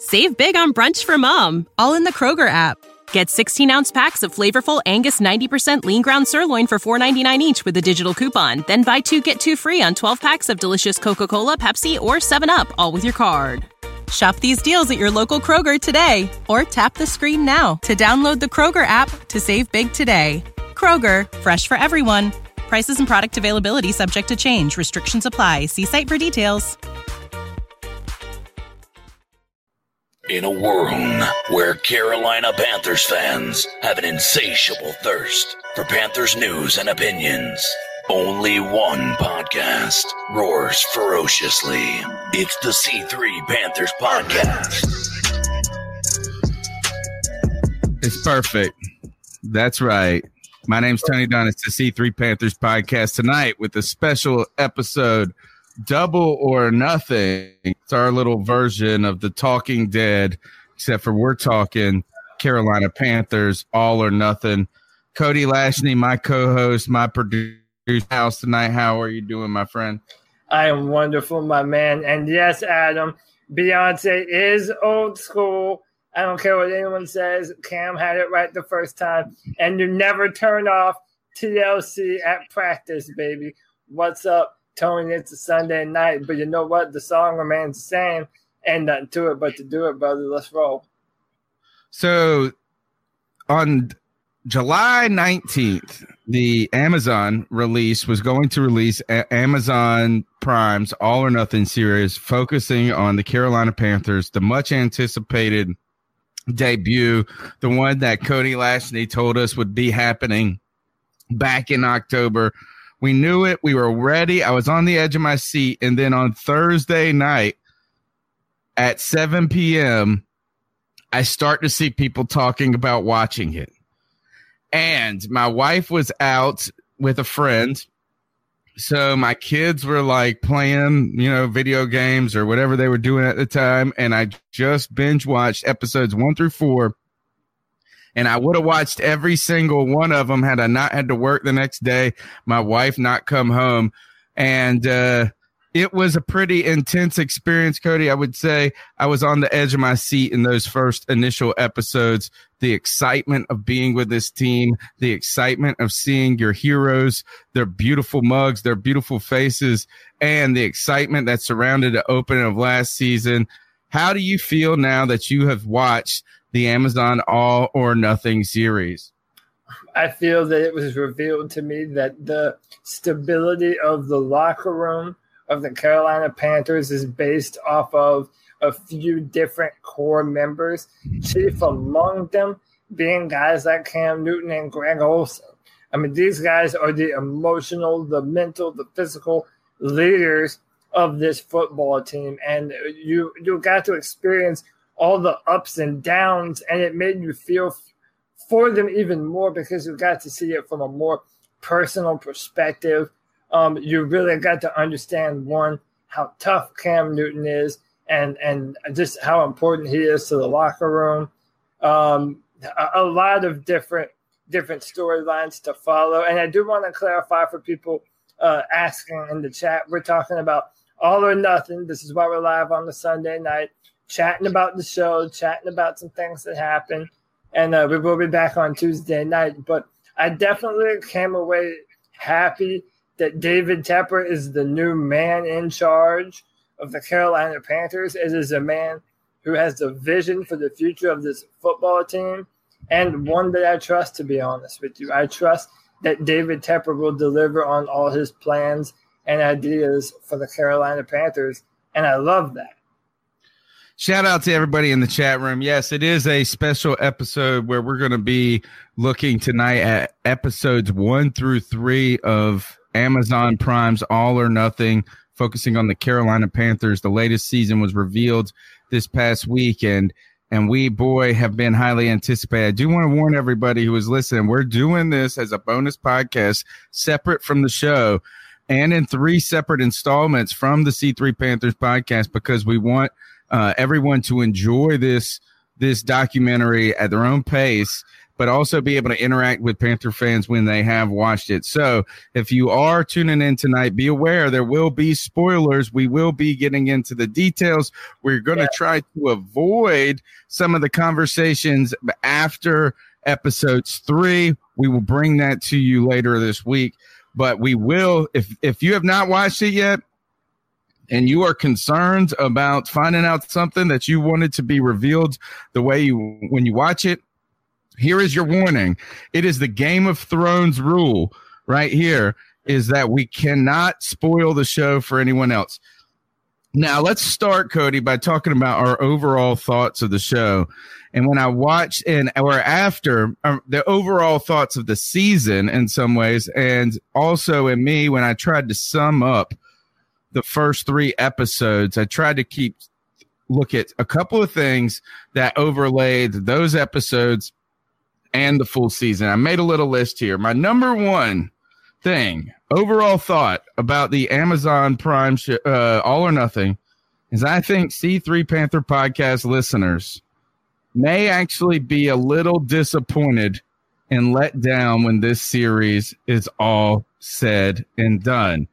Save big on brunch for mom, all in the Kroger app. Get 16-ounce packs of flavorful Angus 90% lean ground sirloin for $4.99 each with a digital coupon. Then buy 2, get 2 free on 12 packs of delicious Coca-Cola, Pepsi, or 7-Up, all with your card. Shop these deals at your local Kroger today, or tap the screen now to download the Kroger app to save big today. Kroger, fresh for everyone. Prices and product availability subject to change. Restrictions apply. See site for details. In a world where Carolina Panthers fans have an insatiable thirst for Panthers news and opinions, only one podcast roars ferociously. It's the C3 Panthers Podcast. It's perfect. That's right. My name's Tony Dunn. It's the C3 Panthers Podcast tonight with a special episode, Double or Nothing. It's our little version of the Talking Dead, except for we're talking Carolina Panthers, all or nothing. Cody Lashney, my co-host, my producer, house tonight. How are you doing, my friend? I am wonderful, my man. And yes, Adam, Beyonce is old school. I don't care what anyone says. Cam had it right the first time. And you never turn off TLC at practice, baby. What's up, Tony? It's a Sunday night. But you know what? The song remains the same. Ain't nothing to it but to do it, brother. Let's roll. So on July 19th, the Amazon was going to release Amazon Prime's All or Nothing series focusing on the Carolina Panthers, the much anticipated debut, the one that Cody Lashney told us would be happening back in October. We knew it. We were ready. I was on the edge of my seat. And then on Thursday night at 7 p.m., I start to see people talking about watching it. And my wife was out with a friend. So my kids were like playing, video games or whatever they were doing at the time. And I just binge watched episodes 1 through 4. And I would have watched every single one of them had I not had to work the next day, my wife not come home. And it was a pretty intense experience, Cody. I would say I was on the edge of my seat in those first initial episodes. The excitement of being with this team, the excitement of seeing your heroes, their beautiful mugs, their beautiful faces, and the excitement that surrounded the opening of last season. How do you feel now that you have watched the Amazon All or Nothing series? I feel that it was revealed to me that the stability of the locker room of the Carolina Panthers is based off of a few different core members, chief among them being guys like Cam Newton and Greg Olsen. I mean, these guys are the emotional, the mental, the physical leaders of this football team. And you got to experience all the ups and downs, and it made you feel for them even more because you got to see it from a more personal perspective. You really got to understand, one, how tough Cam Newton is and just how important he is to the locker room. A lot of different storylines to follow. And I do want to clarify for people asking in the chat, we're talking about All or Nothing. This is why we're live on the Sunday night, chatting about the show, chatting about some things that happened. And we will be back on Tuesday night. But I definitely came away happy that David Tepper is the new man in charge of the Carolina Panthers. It is a man who has the vision for the future of this football team, and one that I trust, to be honest with you. I trust that David Tepper will deliver on all his plans and ideas for the Carolina Panthers, and I love that. Shout out to everybody in the chat room. Yes, it is a special episode where we're going to be looking tonight at episodes 1 through 3 of Amazon Prime's All or Nothing, focusing on the Carolina Panthers. The latest season was revealed this past weekend, and we, have been highly anticipated. I do want to warn everybody who is listening, we're doing this as a bonus podcast separate from the show and in 3 separate installments from the C3 Panthers podcast because we want everyone to enjoy this documentary at their own pace. but also be able to interact with Panther fans when they have watched it. So if you are tuning in tonight, be aware there will be spoilers. We will be getting into the details. We're going to try to avoid some of the conversations after episodes 3. We will bring that to you later this week, but we will, if you have not watched it yet, and you are concerned about finding out something that you wanted to be revealed the way when you watch it, here is your warning. It is the Game of Thrones rule right here, is that we cannot spoil the show for anyone else. Now, let's start, Cody, by talking about our overall thoughts of the show. And when I watched or after the overall thoughts of the season in some ways, and also in me, when I tried to sum up the first 3 episodes, I tried to look at a couple of things that overlaid those episodes and the full season. I made a little list here. My number 1 thing, overall thought about the Amazon Prime All or Nothing, is I think C3 Panther podcast listeners may actually be a little disappointed and let down when this series is all said and done.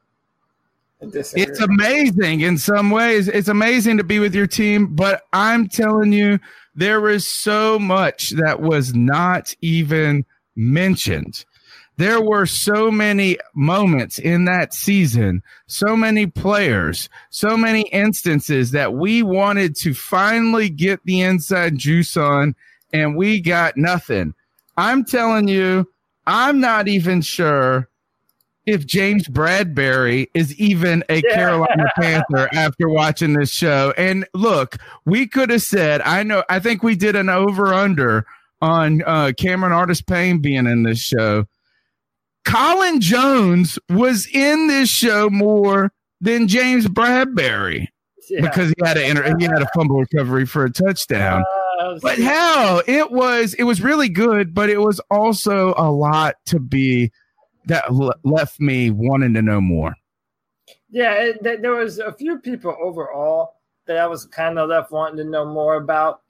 It's amazing in some ways. It's amazing to be with your team, but I'm telling you, there is so much that was not even mentioned. There were so many moments in that season, so many players, so many instances that we wanted to finally get the inside juice on, and we got nothing. I'm telling you, I'm not even sure if James Bradbury is even a Carolina Panther after watching this show. And look, we could have said, I think we did an over-under on Cameron Artis-Payne being in this show. Colin Jones was in this show more than James Bradbury because he had a fumble recovery for a touchdown. But hell, it was really good, but it was also a lot to be that left me wanting to know more. Yeah, there was a few people overall that I was kind of left wanting to know more about.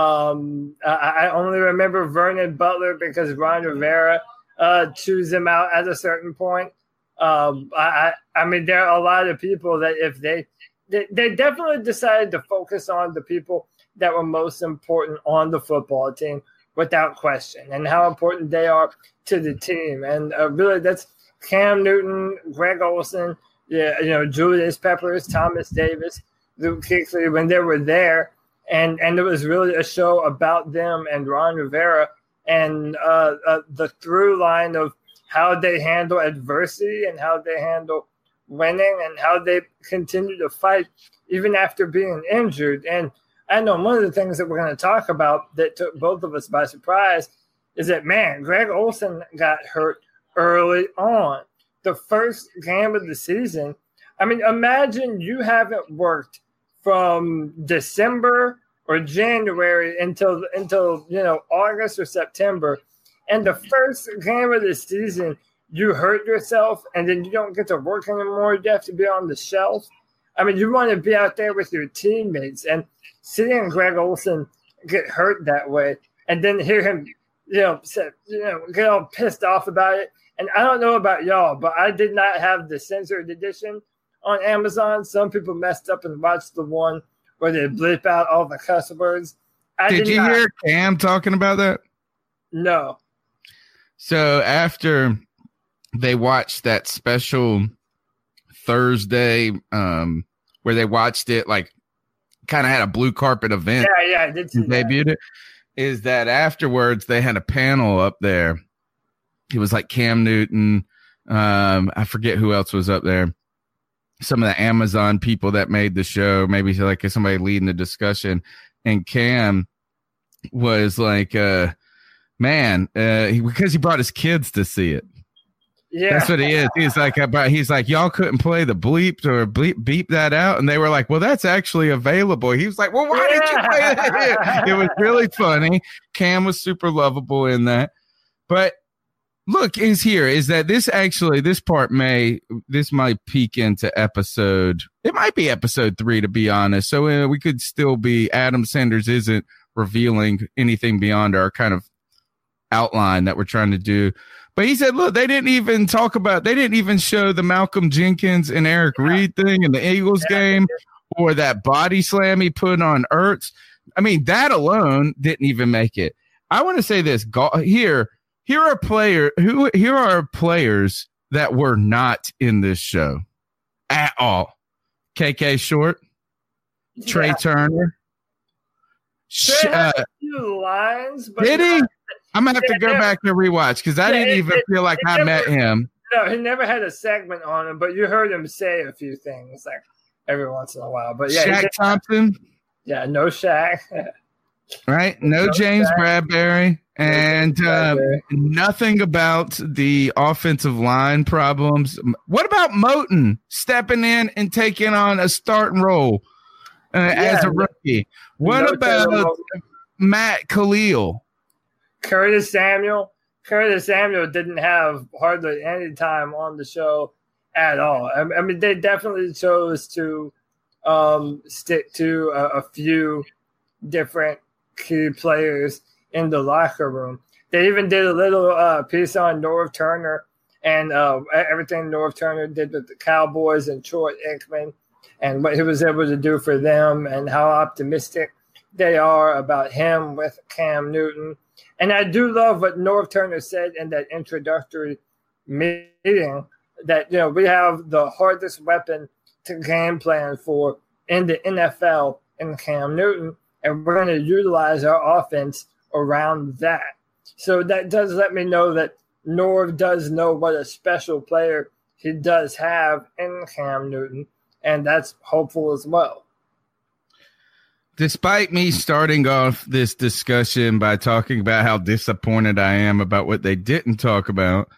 I only remember Vernon Butler because Ron Rivera chose him out at a certain point. I mean, there are a lot of people that if they definitely decided to focus on the people that were most important on the football team, without question, and how important they are to the team. And really, that's Cam Newton, Greg Olsen, Julius Peppers, Thomas Davis, Luke Kuechly, when they were there. And it was really a show about them and Ron Rivera and the through line of how they handle adversity and how they handle winning and how they continue to fight even after being injured. And I know one of the things that we're going to talk about that took both of us by surprise is that, man, Greg Olsen got hurt early on. The first game of the season. I mean, imagine you haven't worked from December or January until August or September. And the first game of the season, you hurt yourself and then you don't get to work anymore. You have to be on the shelf. I mean, you want to be out there with your teammates, and seeing Greg Olsen get hurt that way and then hear him, get all pissed off about it. And I don't know about y'all, but I did not have the censored edition on Amazon. Some people messed up and watched the one where they blip out all the cuss words. Did you hear Cam talking about that? No. So after they watched that special Thursday where they watched it, like kind of had a blue carpet event. Yeah, I did see that. Debuted it. Is that afterwards they had a panel up there. It was like Cam Newton. I forget who else was up there. Some of the Amazon people that made the show, maybe like somebody leading the discussion. And Cam was like, because he brought his kids to see it. Yeah, that's what he is. He's like, y'all couldn't play the bleep or beep that out, and they were like, well, that's actually available. He was like, well, why did you play that? It was really funny. Cam was super lovable in that. But look, is that this part might peek into episode. It might be episode 3, to be honest. So we could still be. Adam Sanders isn't revealing anything beyond our kind of outline that we're trying to do. But he said, look, they didn't even show the Malcolm Jenkins and Eric Reed thing in the Eagles game, or that body slam he put on Ertz. I mean, that alone didn't even make it. I want to say this. Here are players that were not in this show at all. KK Short, Trey Turner. A few lines, but did he? I'm going to have to go back and rewatch because I didn't even feel like I met him. No, he never had a segment on him, but you heard him say a few things like every once in a while. But yeah, Shaq Thompson. Yeah, no Shaq. Right? No James Shaq. Bradbury. And nothing about the offensive line problems. What about Moton stepping in and taking on a starting role as a rookie? What about Matt Khalil? Curtis Samuel. Curtis Samuel didn't have hardly any time on the show at all. I mean, they definitely chose to stick to a few different key players in the locker room. They even did a little piece on Norv Turner and everything Norv Turner did with the Cowboys and Troy Aikman and what he was able to do for them and how optimistic they are about him with Cam Newton. And I do love what Norv Turner said in that introductory meeting that, we have the hardest weapon to game plan for in the NFL in Cam Newton, and we're going to utilize our offense around that. So that does let me know that Norv does know what a special player he does have in Cam Newton, and that's hopeful as well. Despite me starting off this discussion by talking about how disappointed I am about what they didn't talk about,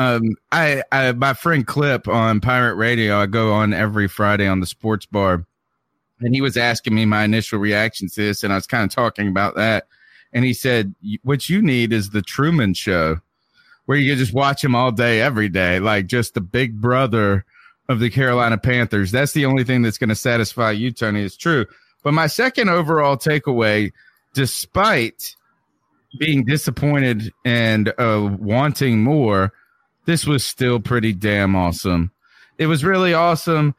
my friend Clip on Pirate Radio, I go on every Friday on the sports bar, and he was asking me my initial reaction to this, and I was kind of talking about that. And he said, what you need is the Truman Show, where you can just watch him all day, every day, like just the big brother of the Carolina Panthers. That's the only thing that's going to satisfy you, Tony. It's true. But my second overall takeaway, despite being disappointed and wanting more, this was still pretty damn awesome. It was really awesome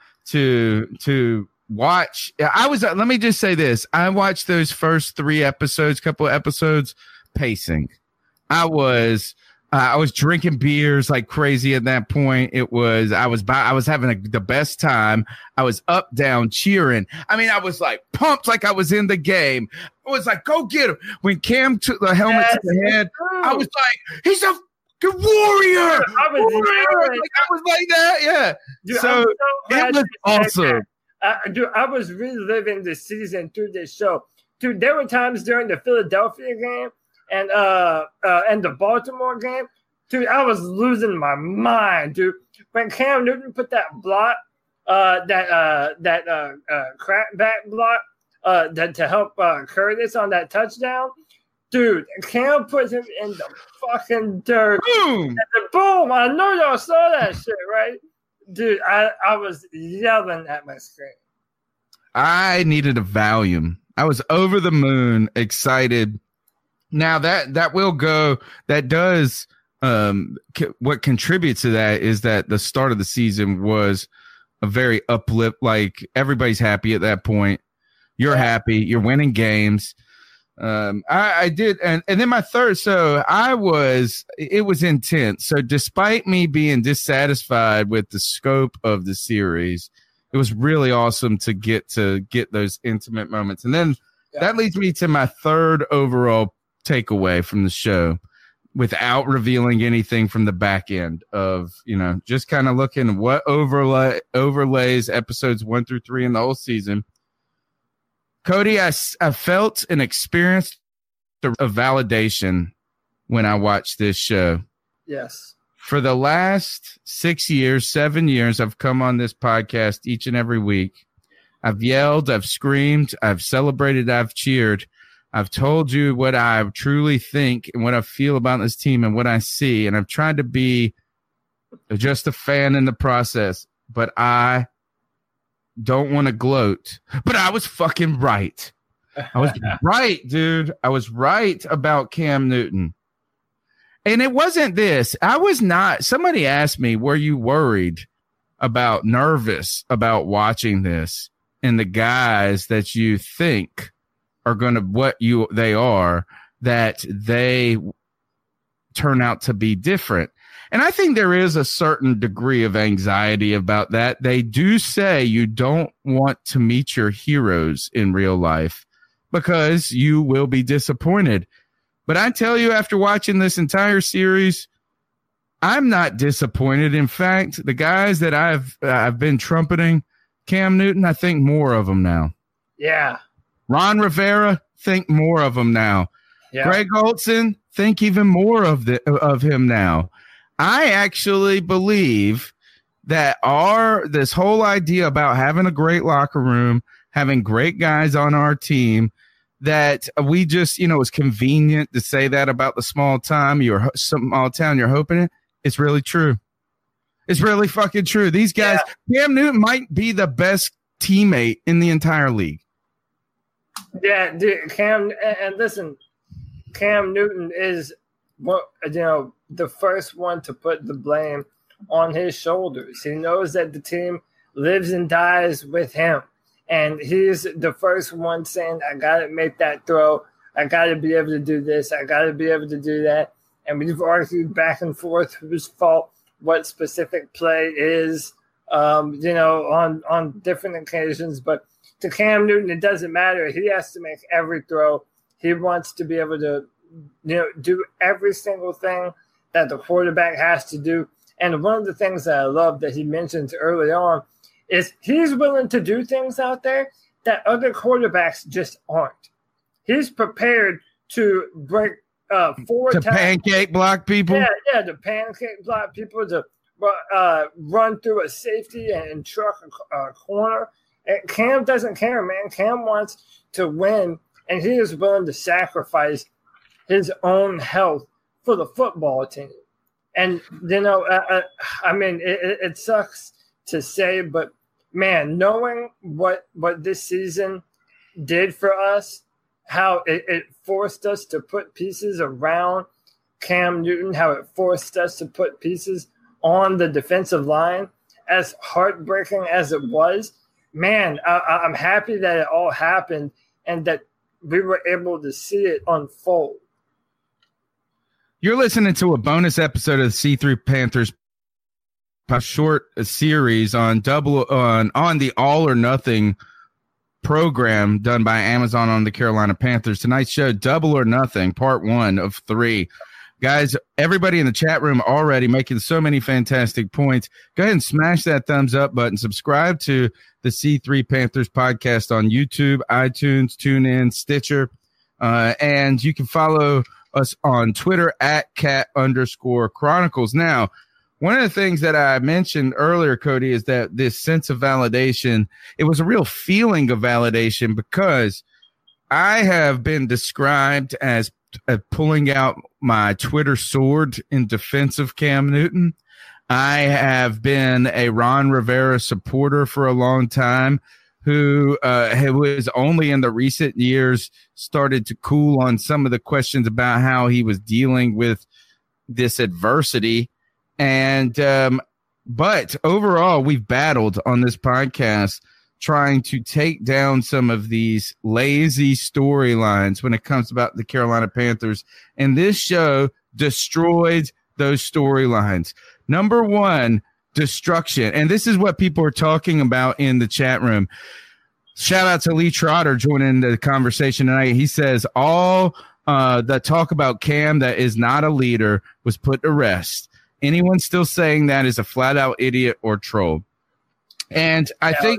to watch. Let me just say this. I watched those first couple of episodes pacing. I was drinking beers like crazy at that point. I was having the best time. I was up, down, cheering. I mean, I was like pumped like I was in the game. I was like, go get him. When Cam took the helmet to the head, I was like, he's a good warrior. I was like that. Yeah. Dude, so it was awesome. I was reliving the season through this show. Dude, there were times during the Philadelphia game and the Baltimore game, dude, I was losing my mind, dude. When Cam Newton put that block, that crackback block, to help Curtis on that touchdown, dude, Cam put him in the fucking dirt. Boom! Boom! I know y'all saw that shit, right? Dude, I was yelling at my screen. I needed a Valium. I was over the moon, excited. Now that will go. That does. What contributes to that is that the start of the season was a very uplift. Like everybody's happy at that point. You're happy. You're winning games. I did, and then my third. So it was intense. So despite me being dissatisfied with the scope of the series, it was really awesome to get those intimate moments. And then that leads me to my third overall takeaway from the show, without revealing anything from the back end of, just kind of looking what overlays episodes 1 through 3 in the whole season. Cody, I felt and experienced a validation when I watched this show. Yes. For the last 7 years, I've come on this podcast each and every week. I've yelled, I've screamed, I've celebrated, I've cheered. I've told you what I truly think and what I feel about this team and what I see. And I've tried to be just a fan in the process, but I don't want to gloat, but I was fucking right. I was right, dude. I was right about Cam Newton. And it wasn't this. I was not. Somebody asked me, were you nervous about watching this and the guys that you think are going to that they turn out to be different? And I think there is a certain degree of anxiety about that. They do say you don't want to meet your heroes in real life because you will be disappointed. But I tell you, after watching this entire series, I'm not disappointed. In fact, the guys that I've been trumpeting, Cam Newton, I think more of them now. Yeah. Ron Rivera, think more of him now. Yeah. Greg Olsen, think even more of him now. I actually believe that this whole idea about having a great locker room, having great guys on our team, that we just, it's convenient to say that about the small town you're hoping it. It's really true. It's really fucking true. These guys, Cam Newton might be the best teammate in the entire league. Yeah, dude, Cam Newton is the first one to put the blame on his shoulders. He knows that the team lives and dies with him. And he's the first one saying, I got to make that throw. I got to be able to do this. I got to be able to do that. And we've argued back and forth whose fault what specific play is, on different occasions. But to Cam Newton, it doesn't matter. He has to make every throw. He wants to be able to, do every single thing that the quarterback has to do. And one of the things that I love that he mentioned early on is he's willing to do things out there that other quarterbacks just aren't. He's prepared to break pancake block people. Yeah, to pancake block people, to run through a safety and truck a corner. And Cam doesn't care, man. Cam wants to win, and he is willing to sacrifice his own health for the football team. And, it sucks to say, but, man, knowing what this season did for us, how it forced us to put pieces around Cam Newton, how it forced us to put pieces on the defensive line, as heartbreaking as it was, man, I'm happy that it all happened and that we were able to see it unfold. You're listening to a bonus episode of the C3 Panthers, a short series on the All or Nothing program done by Amazon on the Carolina Panthers. Tonight's show, Double or Nothing, part 1 of 3. Guys, everybody in the chat room already making so many fantastic points. Go ahead and smash that thumbs up button. Subscribe to the C3 Panthers podcast on YouTube, iTunes, TuneIn, Stitcher. And you can follow us on Twitter at @cat_chronicles. Now, one of the things that I mentioned earlier, Cody, is that this sense of validation, it was a real feeling of validation because I have been described as pulling out my Twitter sword in defense of Cam Newton. I have been a Ron Rivera supporter for a long time who was only in the recent years started to cool on some of the questions about how he was dealing with this adversity. And but overall, we've battled on this podcast trying to take down some of these lazy storylines when it comes about the Carolina Panthers. And this show destroyed those storylines. Number one, destruction. And this is what people are talking about in the chat room. Shout out to Lee Trotter joining the conversation tonight. He says all the talk about Cam that is not a leader was put to rest. Anyone still saying that is a flat out idiot or troll. And I think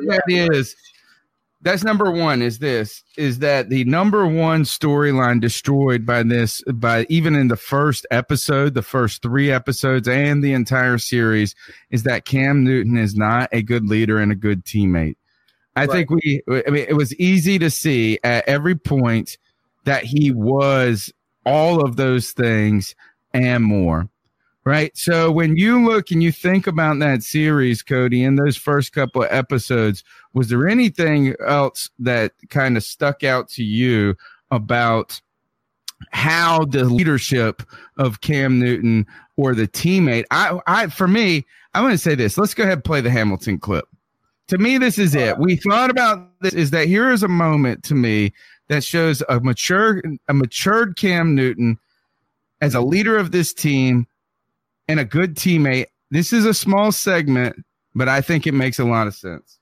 that's number one is that the number one storyline destroyed by even in the first episode, the first 3 episodes and the entire series is that Cam Newton is not a good leader and a good teammate. I think it was easy to see at every point that he was all of those things and more. Right. So when you look and you think about that series, Cody, in those first couple of episodes, was there anything else that kind of stuck out to you about how the leadership of Cam Newton or the teammate. For me, I'm going to say this. Let's go ahead and play the Hamilton clip. To me, this is it. We thought about this. Is that here is a moment to me that shows a matured Cam Newton as a leader of this team and a good teammate. This is a small segment, but I think it makes a lot of sense.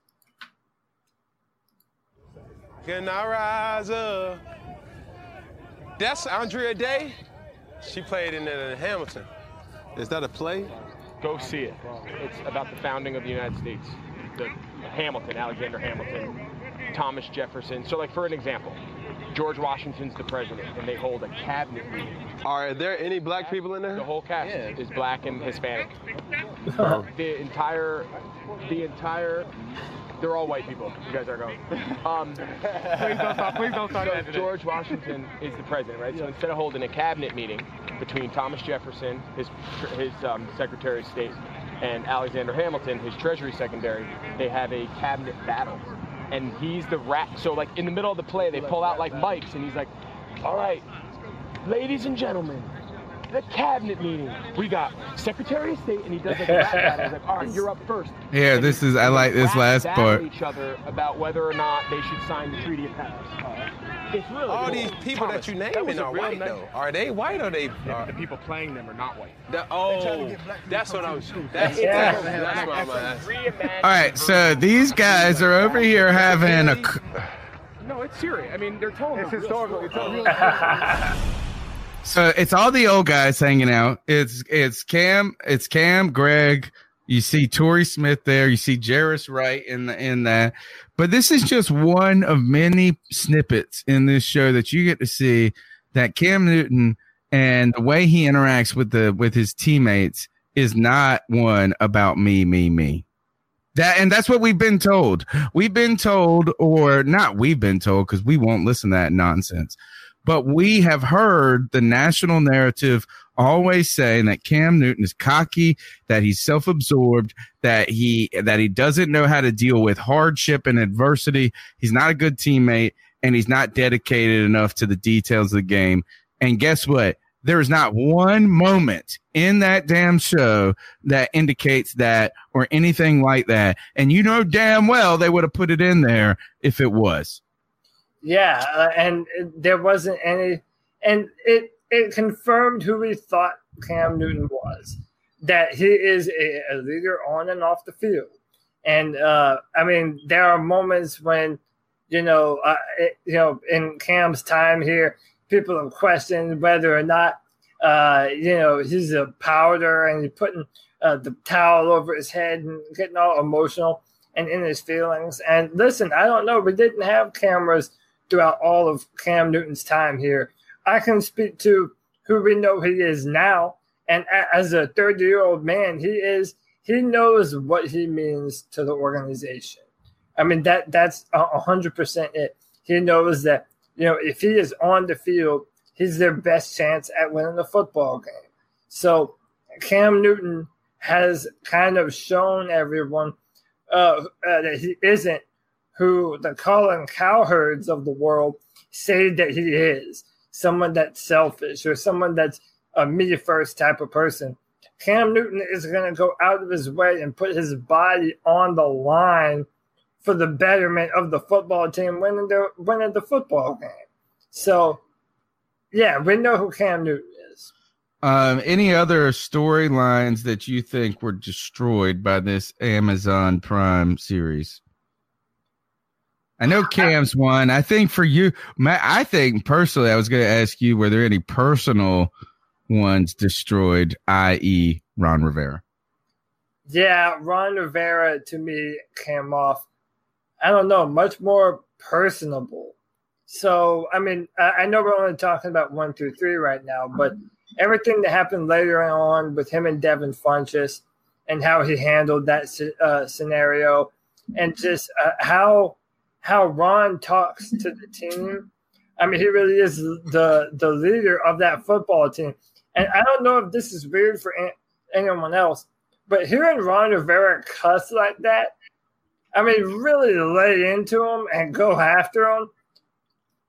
Can I rise up? That's Andrea Day. She played in Hamilton. Is that a play? Go see it. It's about the founding of the United States. The Hamilton, Alexander Hamilton, Thomas Jefferson. So, like, for an example, George Washington's the president, and they hold a cabinet meeting. Are there any black people in there? The whole cast is black and Hispanic. The entire, they're all white people. You guys are going. Please don't start that. George Washington is the president, right? So instead of holding a cabinet meeting between Thomas Jefferson, his Secretary of State, and Alexander Hamilton, his Treasury Secretary, they have a cabinet battle. And he's the so like in the middle of the play, they pull out like mics, and he's like, all right, ladies and gentlemen, the cabinet meeting. We got Secretary of State, and he does like a rap battle. He's like, all right, you're up first. Yeah, and I like this last part. Each other about whether or not they should sign the Treaty of Paris. It's really all cool. these people Thomas, that you naming are white, though. Are they white or they? The people playing them are not white. That's what I was. That's what I'm asking. All right, so these guys are over here having a. No, it's serious. I mean, they're telling it's historical. So it's all the old guys hanging out. It's Cam, Greg. You see Torrey Smith there. You see Jairus Wright in that. But this is just one of many snippets in this show that you get to see that Cam Newton and the way he interacts with his teammates is not one about me. That's what we've been told. We've been told, or not we've been told, because we won't listen to that nonsense. But we have heard the national narrative always saying that Cam Newton is cocky, that he's self-absorbed, that he doesn't know how to deal with hardship and adversity. He's not a good teammate, and he's not dedicated enough to the details of the game. And guess what? There is not one moment in that damn show that indicates that or anything like that. And you know damn well they would have put it in there if it was. Yeah, and there wasn't any, and it confirmed who we thought Cam Newton was, that he is a leader on and off the field. And I mean, there are moments when, in Cam's time here, people have questioned whether or not, he's a powder and he's putting the towel over his head and getting all emotional and in his feelings. And listen, I don't know. We didn't have cameras throughout all of Cam Newton's time here. I can speak to who we know he is now. And as a 30-year-old man, he knows what he means to the organization. I mean, that's 100% it. He knows that, if he is on the field, he's their best chance at winning the football game. So Cam Newton has kind of shown everyone that he isn't who the Colin Cowherds of the world say that he is, someone that's selfish or someone that's a me first type of person. Cam Newton is going to go out of his way and put his body on the line for the betterment of the football team winning the football game. So, yeah, we know who Cam Newton is. Any other storylines that you think were destroyed by this Amazon Prime series? I know Cam's one. I think for you, I think personally, I was going to ask you, were there any personal ones destroyed, i.e. Ron Rivera? Yeah, Ron Rivera to me came off, I don't know, much more personable. So, I mean, I know we're only talking about 1 through 3 right now, but everything that happened later on with him and Devin Funchess and how he handled that scenario and just how Ron talks to the team. I mean, he really is the leader of that football team. And I don't know if this is weird for anyone else, but hearing Ron Rivera cuss like that, I mean, really lay into him and go after him,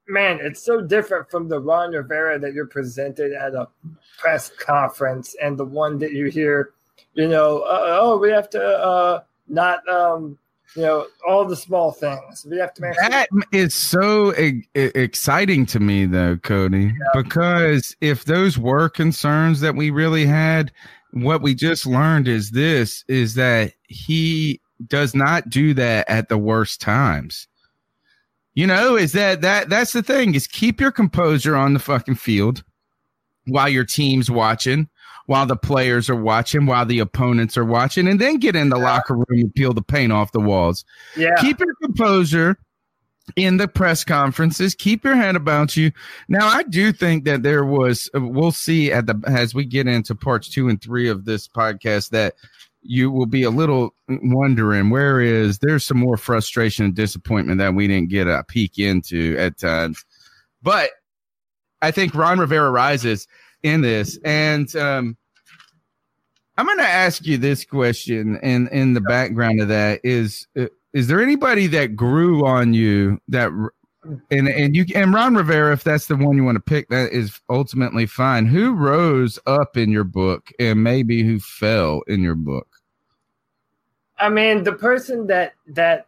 man, it's so different from the Ron Rivera that you're presented at a press conference and the one that you hear, we have to not, all the small things. We have to make that is so exciting to me, though, Cody, because if those were concerns that we really had, what we just learned is that he does not do that at the worst times. Is that's the thing, is keep your composure on the fucking field while your team's watching, while the players are watching, while the opponents are watching, and then get in the locker room and peel the paint off the walls. Yeah. Keep your composure in the press conferences. Keep your head about you. Now, I do think that there was, we'll see as we get into parts 2 and 3 of this podcast, that you will be a little wondering there's some more frustration and disappointment that we didn't get a peek into at times. But I think Ron Rivera rises in this. And I'm going to ask you this question in the background of that is there anybody that grew on you that and Ron Rivera, if that's the one you want to pick, that is ultimately fine. Who rose up in your book and maybe who fell in your book? I mean, the person that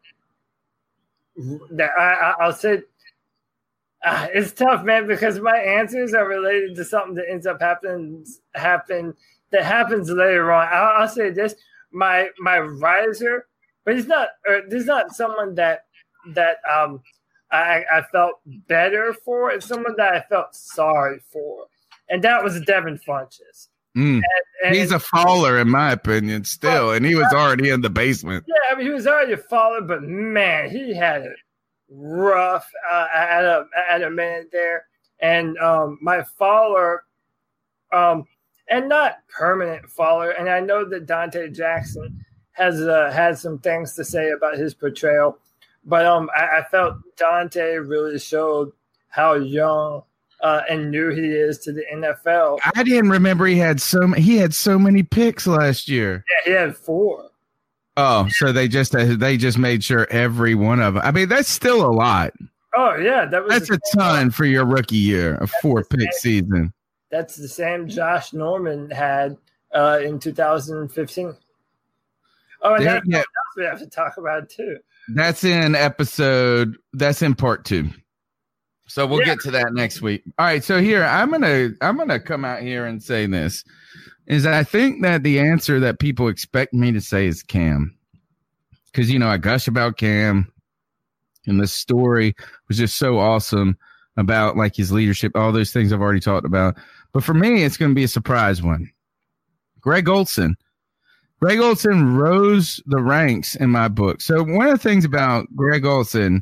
I'll say, it's tough, man, because my answers are related to something that ends up happens later on. I'll say this: my riser, but he's not. There's not someone that I felt better for. It's someone that I felt sorry for, and that was Devin Funchess. And he's a faller, in my opinion, still, and he was already in the basement. Yeah, I mean, he was already a faller, but man, he had it rough at a minute there. And my faller, and not permanent faller, and I know that Dante Jackson has had some things to say about his portrayal, but I felt Dante really showed how young and new he is to the NFL. I didn't remember he had so many picks last year. Yeah, he had 4. Oh, so they just made sure every one of them. I mean, that's still a lot. Oh yeah, that's a ton for your rookie year, a 4-pick season. That's the same Josh Norman had in 2015. Oh, and that's what else we have to talk about too. That's in part 2. So we'll get to that next week. All right. So here, I'm gonna come out here and say this is I think that the answer that people expect me to say is Cam, because I gush about Cam, and this story was just so awesome about like his leadership, all those things I've already talked about. But for me, it's going to be a surprise one. Greg Olsen. Greg Olsen rose the ranks in my book. So one of the things about Greg Olsen,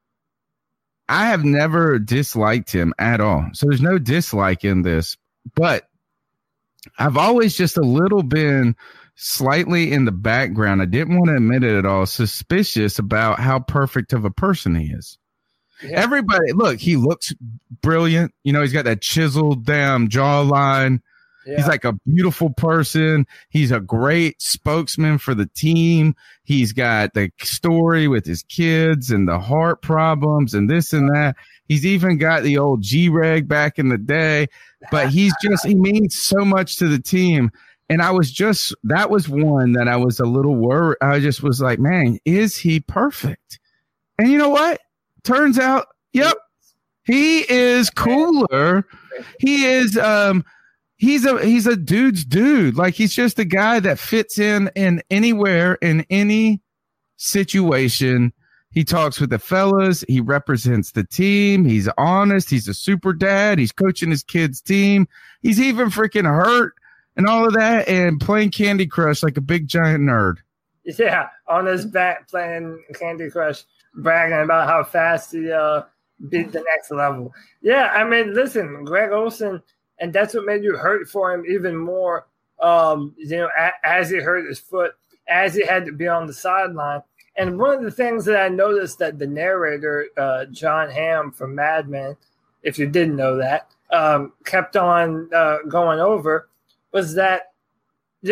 I have never disliked him at all. So there's no dislike in this, but I've always just a little been slightly in the background. I didn't want to admit it at all. Suspicious about how perfect of a person he is. Yeah. Everybody, look, he looks brilliant. He's got that chiseled down jawline. Yeah. He's like a beautiful person. He's a great spokesman for the team. He's got the story with his kids and the heart problems and this and that. He's even got the old G-Reg back in the day, but he means so much to the team. And that was one that I was a little worried. I just was like, man, is he perfect? And you know what? Turns out, yep, he is cooler. He is, he's a dude's dude. Like, he's just a guy that fits in anywhere, in any situation. He talks with the fellas. He represents the team. He's honest. He's a super dad. He's coaching his kids' team. He's even freaking hurt and all of that, and playing Candy Crush like a big giant nerd. Yeah, on his back playing Candy Crush, bragging about how fast he beat the next level. Yeah, I mean, listen, Greg Olsen, and that's what made you hurt for him even more, as he hurt his foot, as he had to be on the sideline. And one of the things that I noticed that the narrator, John Hamm from Mad Men, if you didn't know that, kept on going over was that,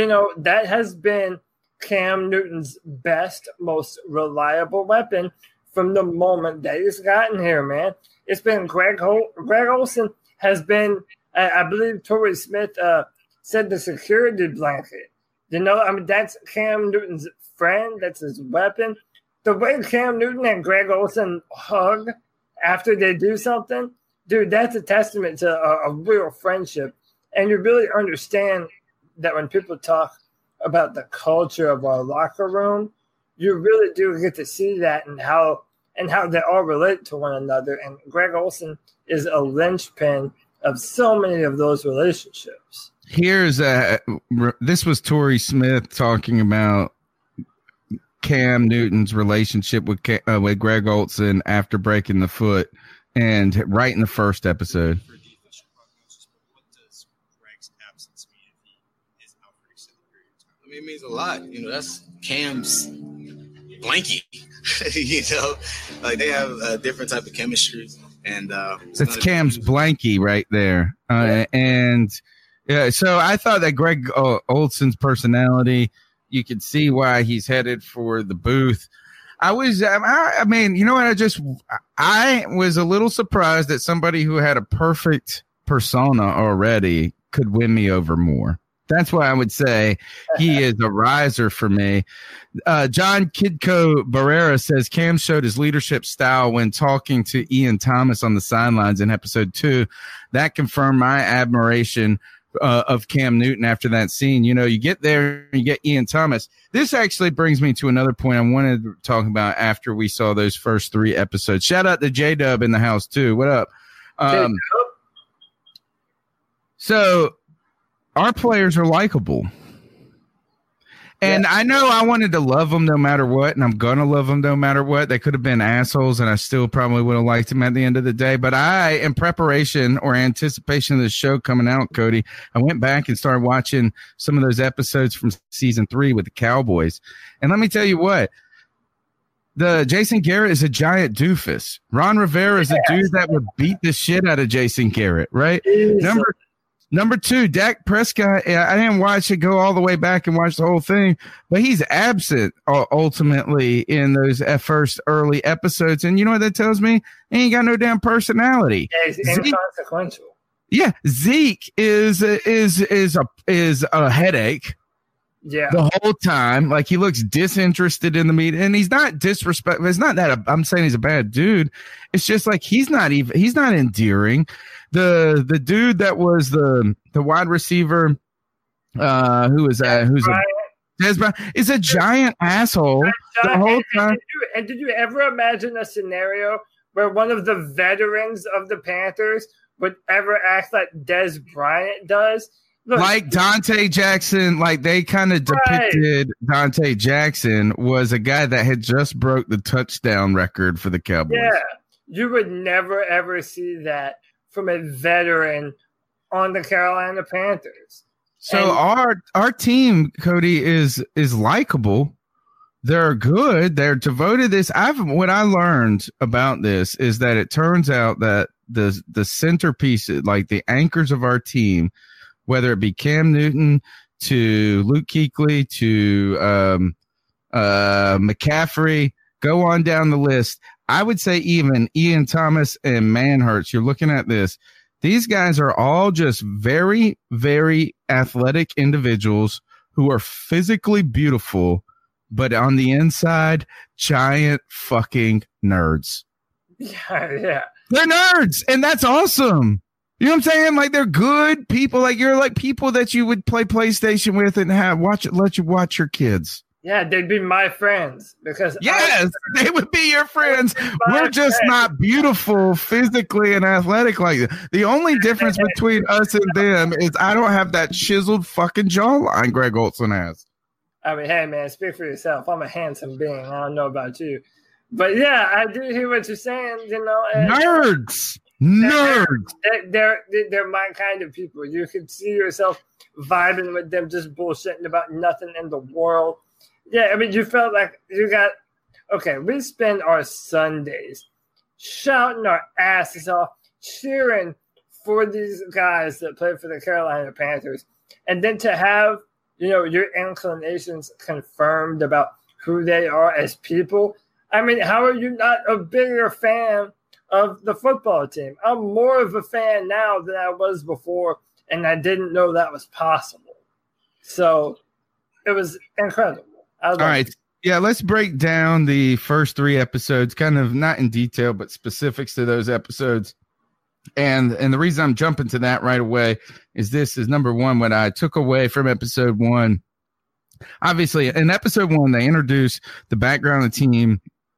that has been Cam Newton's best, most reliable weapon from the moment that he's gotten here, man. It's been Greg Olsen has been, I believe Torrey Smith said, the security blanket. You know, I mean, that's Cam Newton's friend. That's his weapon. The way Cam Newton and Greg Olsen hug after they do something, dude, that's a testament to a real friendship. And you really understand that when people talk about the culture of our locker room, you really do get to see that and how they all relate to one another. And Greg Olsen is a linchpin of so many of those relationships. This was Torrey Smith talking about Cam Newton's relationship with Greg Olsen after breaking the foot, and right in the first episode. What does Greg's absence mean if he is out for an extended period of time? I mean, it means a lot. You know, that's Cam's blankie. You know, like they have a different type of chemistry, and it's Cam's blankie right there. And yeah, so I thought that Greg Olsen's personality, you could see why he's headed for the booth. I mean, you know what? I was a little surprised that somebody who had a perfect persona already could win me over more. That's why I would say he is a riser for me. John Kidco Barrera says Cam showed his leadership style when talking to Ian Thomas on the sidelines in episode 2. That confirmed my admiration of Cam Newton after that scene. You know, you get there, you get Ian Thomas. This actually brings me to another point I wanted to talk about after we saw those first 3 episodes. Shout out to J-Dub in the house too. What up? So our players are likable. And I know I wanted to love them no matter what, and I'm going to love them no matter what. They could have been assholes, and I still probably would have liked them at the end of the day. But in preparation or anticipation of the show coming out, Cody, I went back and started watching some of those episodes from season 3 with the Cowboys. And let me tell you what. Jason Garrett is a giant doofus. Ron Rivera is a dude that would beat the shit out of Jason Garrett, right? Number 2, Dak Prescott. I didn't watch it go all the way back and watch the whole thing, but he's absent ultimately in those first early episodes. And you know what that tells me? He ain't got no damn personality. Yeah, he's inconsequential. Yeah, Zeke is a headache. Yeah, the whole time, like he looks disinterested in the meeting, and he's not disrespectful. It's not that I'm saying he's a bad dude. It's just like he's not endearing. The dude that was the wide receiver, who's Dez Bryant, is a giant asshole the whole time. And did you ever imagine a scenario where one of the veterans of the Panthers would ever act like Dez Bryant does? Look, like Dante Jackson, like they kind of depicted Dante Jackson was a guy that had just broke the touchdown record for the Cowboys. Yeah, you would never, ever see that from a veteran on the Carolina Panthers. So our team, Cody, is likable. They're good. They're devoted to this. What I learned about this is that it turns out that the centerpiece, like the anchors of our team, whether it be Cam Newton to Luke Kuechly to McCaffrey, go on down the list. I would say even Ian Thomas and Manhurts, you're looking at this. These guys are all just very, very athletic individuals who are physically beautiful, but on the inside, giant fucking nerds. Yeah. They're nerds, and that's awesome. You know what I'm saying? Like they're good people. Like you're like people that you would play PlayStation with and let you watch your kids. Yeah, they'd be my friends because they would be your friends. We're just not beautiful physically and athletic like that. The only difference between us and them is I don't have that chiseled fucking jawline Greg Olsen has. I mean, hey man, speak for yourself. I'm a handsome being. I don't know about you, but yeah, I do hear what you're saying. You know, nerds. They're my kind of people. You can see yourself vibing with them, just bullshitting about nothing in the world. Yeah, I mean, you felt like we spend our Sundays shouting our asses off, cheering for these guys that play for the Carolina Panthers. And then to have, your inclinations confirmed about who they are as people, I mean, how are you not a bigger fan of the football team? I'm more of a fan now than I was before, and I didn't know that was possible. So it was incredible. All right. Yeah, let's break down the first 3 episodes, kind of not in detail, but specifics to those episodes. And the reason I'm jumping to that right away is number one, what I took away from episode 1. Obviously, in episode 1, they introduce the background of the team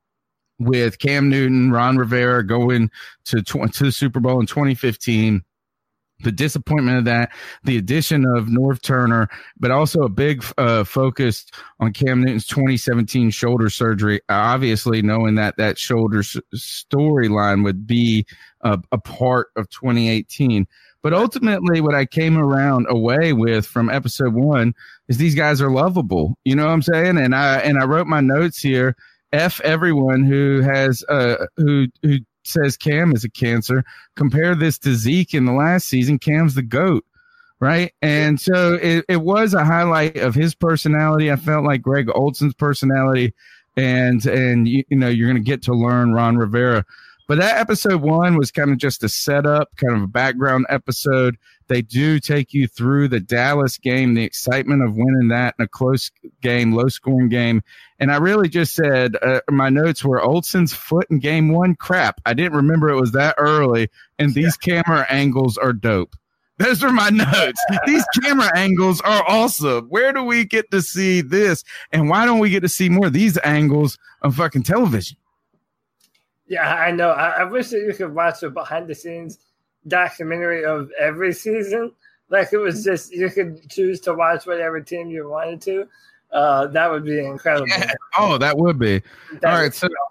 with Cam Newton, Ron Rivera going to the Super Bowl in 2015. The disappointment of that, the addition of Norv Turner, but also a big focus on Cam Newton's 2017 shoulder surgery, obviously knowing that shoulder storyline would be a part of 2018. But ultimately, what I came away with from episode 1 is these guys are lovable. You know what I'm saying? And I wrote my notes here. F everyone who has who says Cam is a cancer. Compare this to Zeke in the last season. Cam's the GOAT, right? And so it was a highlight of his personality. I felt like Greg Olsen's personality, and you know, you're going to get to learn Ron Rivera. But that episode 1 was kind of just a setup, kind of a background episode. They do take you through the Dallas game, the excitement of winning that in a close game, low-scoring game. And I really just said, my notes were Olsen's foot in game 1, crap. I didn't remember it was that early, and these camera angles are dope. Those are my notes. These camera angles are awesome. Where do we get to see this? And why don't we get to see more of these angles on fucking television? Yeah, I know. I wish that you could watch a behind-the-scenes documentary of every season. Like, it was just, you could choose to watch whatever team you wanted to. That would be incredible. Yeah. Oh, that would be. All right,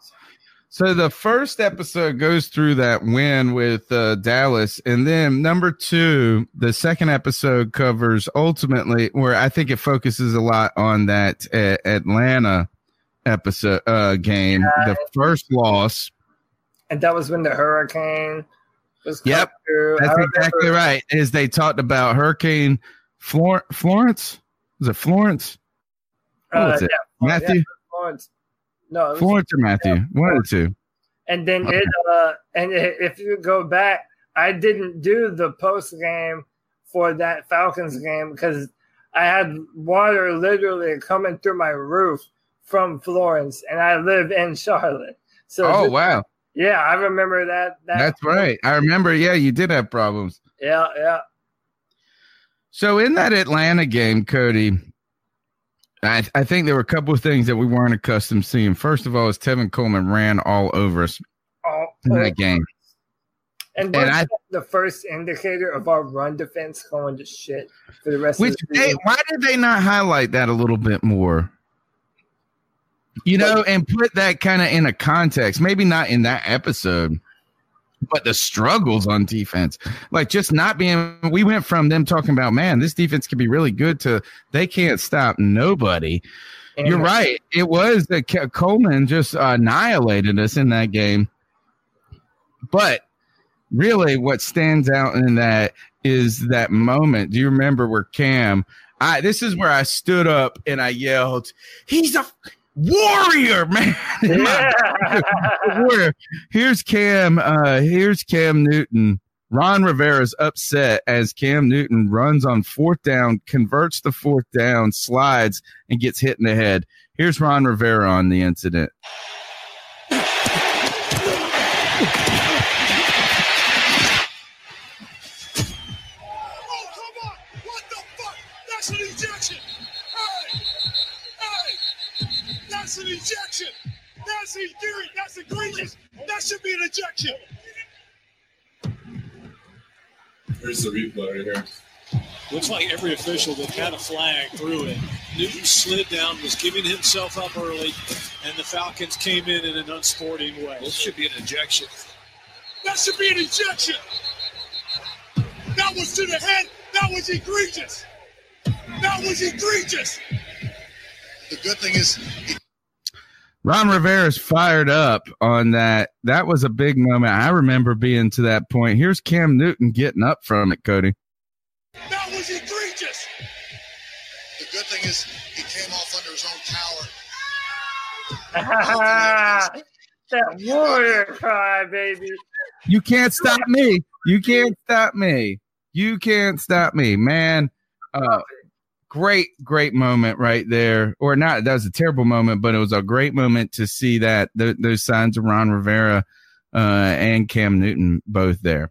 so the first episode goes through that win with Dallas, and then number 2, the second episode covers ultimately where I think it focuses a lot on that Atlanta episode game, the first loss. And that was when the hurricane was Yep, through. that's exactly right. As they talked about Hurricane Florence. Was it Florence? What was it? Yeah, Matthew? Yeah, Florence. No, it was Florence or Matthew? Yeah. One of the two. And then if you go back, I didn't do the post game for that Falcons game because I had water literally coming through my roof from Florence, and I live in Charlotte. So wow. Yeah, I remember that. That's right. I remember, you did have problems. Yeah. So in that Atlanta game, Cody, I think there were a couple of things that we weren't accustomed to seeing. First of all, is Tevin Coleman ran all over us in that game. And the first indicator of our run defense going to shit for the rest of the season. Why did they not highlight that a little bit more? You know, and put that kind of in a context, maybe not in that episode, but the struggles on defense, like just not being, we went from them talking about, man, this defense could be really good to they can't stop nobody. And you're right. It was that Coleman just annihilated us in that game. But really what stands out in that is that moment. Do you remember where Cam, this is where I stood up and I yelled, he's a warrior, man. Warrior. Here's Cam Newton. Ron Rivera's upset as Cam Newton runs on 4th down, converts the 4th down, slides, and gets hit in the head. Here's Ron Rivera on the incident. That's an ejection. That's egregious. That should be an ejection. Here's the replay right here. Looks like every official that had a flag threw it. Newton slid down, was giving himself up early, and the Falcons came in an unsporting way. This should be an ejection. That should be an ejection. That was to the head. That was egregious. That was egregious. The good thing is, Ron Rivera's fired up on that. That was a big moment. I remember being to that point. Here's Cam Newton getting up from it, Cody. That was egregious. The good thing is he came off under his own power. That warrior cry, baby. You can't stop me. You can't stop me. You can't stop me, man. Great moment right there. Or not, that was a terrible moment, but it was a great moment to see that those signs of Ron Rivera and Cam Newton both there.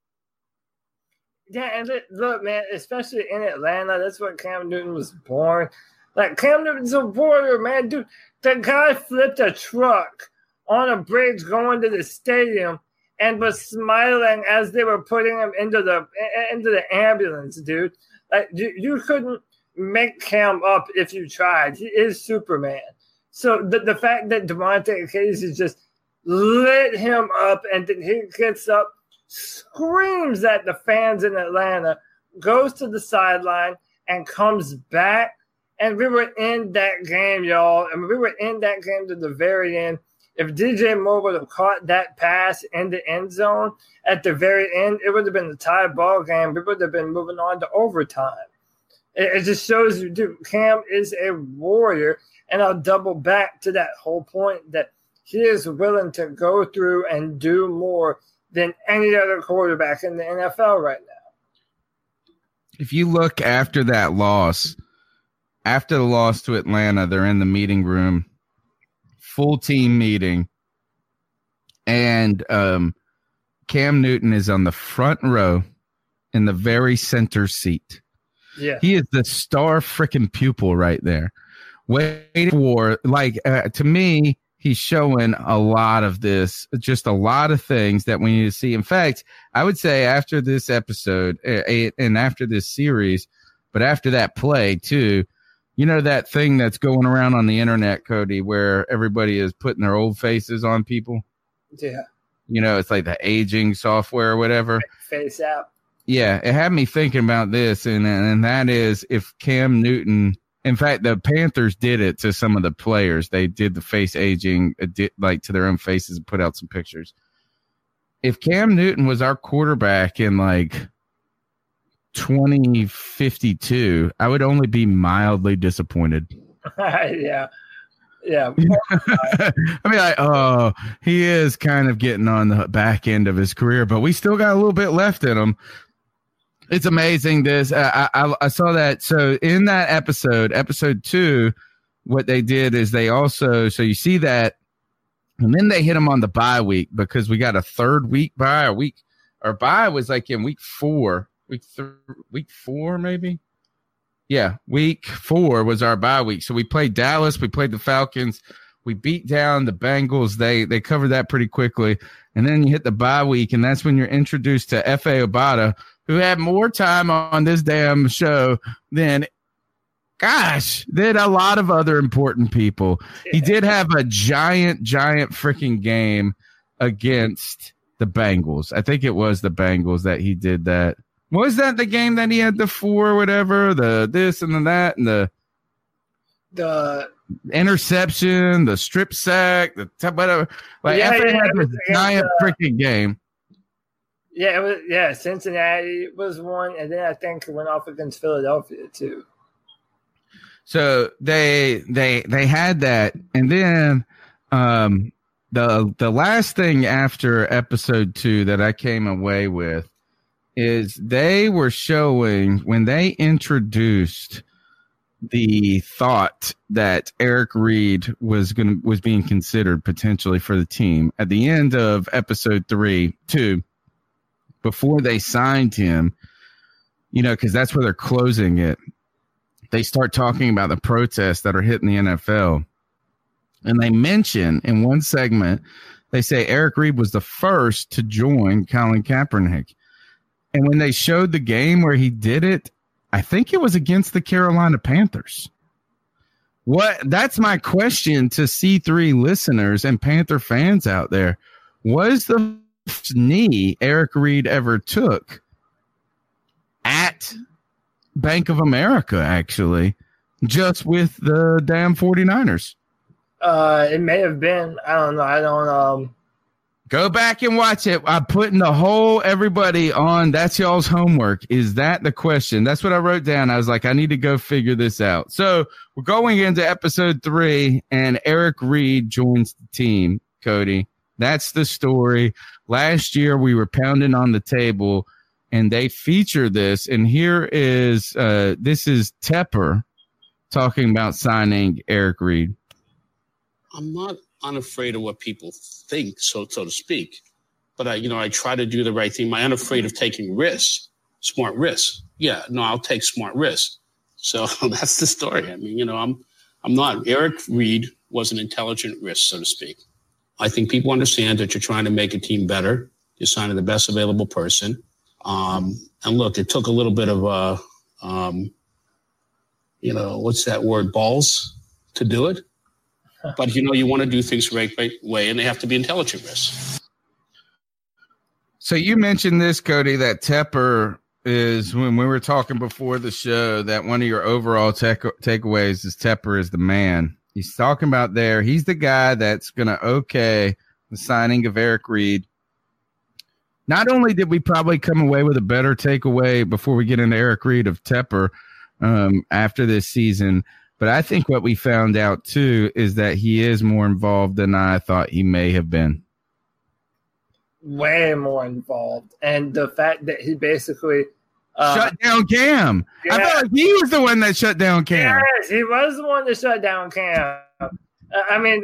Yeah, and look, man, especially in Atlanta, that's where Cam Newton was born. Like, Cam Newton's a warrior, man. Dude, the guy flipped a truck on a bridge going to the stadium and was smiling as they were putting him into the ambulance, dude. Like, you couldn't make Cam up if you tried. He is Superman. So the fact that Damontae Casey just lit him up and then he gets up, screams at the fans in Atlanta, goes to the sideline and comes back. And we were in that game, y'all. And we were in that game to the very end. If DJ Moore would have caught that pass in the end zone at the very end, it would have been a tie ball game. We would have been moving on to overtime. It just shows you, dude, Cam is a warrior. And I'll double back to that whole point that he is willing to go through and do more than any other quarterback in the NFL right now. If you look after that loss, after the loss to Atlanta, they're in the meeting room, full team meeting, and Cam Newton is on the front row in the very center seat. Yeah, he is the star freaking pupil right there. Waiting for, like, to me, he's showing a lot of this, just a lot of things that we need to see. In fact, I would say after this episode and after this series, but after that play too, you know, that thing that's going around on the internet, Cody, where everybody is putting their old faces on people. Yeah. You know, it's like the aging software or whatever. Face app. Yeah. It had me thinking about this. And that is, if Cam Newton, in fact, the Panthers did it to some of the players. They did the face aging, like to their own faces, and put out some pictures. If Cam Newton was our quarterback in like 2052, I would only be mildly disappointed. Yeah. I mean, like, oh, he is kind of getting on the back end of his career, but we still got a little bit left in him. It's amazing. I saw that. So in that episode 2, what they did is they also, so you see that, and then they hit him on the bye week because we got a third week bye. Our bye was like in week 4. Week 4, maybe? Yeah, week 4 was our bye week. So we played Dallas, we played the Falcons, we beat down the Bengals. They covered that pretty quickly. And then you hit the bye week, and that's when you're introduced to Efe Obada, who had more time on this damn show than a lot of other important people. He did have a giant freaking game against the Bengals. I think it was the Bengals that he did that. Was that the game that he had the 4 whatever, the this and the that, and the interception, the strip sack, the whatever? Like, Efe had this giant freaking game. Yeah, it was. Yeah, Cincinnati was one, and then I think it went off against Philadelphia too. So they had that, and then the last thing after episode 2 that I came away with is they were showing when they introduced the thought that Eric Reid was being considered potentially for the team at the end of episode 2, before they signed him, you know, because that's where they're closing it. They start talking about the protests that are hitting the NFL. And they mention in one segment, they say Eric Reid was the first to join Colin Kaepernick. And when they showed the game where he did it, I think it was against the Carolina Panthers. That's my question to C3 listeners and Panther fans out there. Was the knee Eric Reid ever took at Bank of America, actually, just with the damn 49ers? It may have been. I don't know. Go back and watch it. I'm putting the whole everybody on. That's y'all's homework. Is that the question? That's what I wrote down. I was like, I need to go figure this out. So we're going into episode 3, and Eric Reid joins the team, Cody. That's the story. Last year, we were pounding on the table, and they feature this. And here is this is Tepper talking about signing Eric Reid. I'm not unafraid of what people think, so to speak. But I try to do the right thing. I'm unafraid of taking risks, smart risks. Yeah, no, I'll take smart risks. So that's the story. I mean, I'm not. Eric Reid was an intelligent risk, so to speak. I think people understand that you're trying to make a team better. You're signing the best available person. And look, it took a little bit of what's that word? Balls to do it. But, you want to do things the right way, and they have to be intelligent risks. So you mentioned this, Cody, that Tepper is, when we were talking before the show, that one of your overall takeaways is Tepper is the man. He's talking about there. He's the guy that's going to okay the signing of Eric Reid. Not only did we probably come away with a better takeaway before we get into Eric Reid of Tepper after this season, but I think what we found out, too, is that he is more involved than I thought he may have been. Way more involved. And the fact that he basically shut down Cam. Yeah. I felt like he was the one that shut down Cam. Yes, he was the one that shut down Cam. I mean,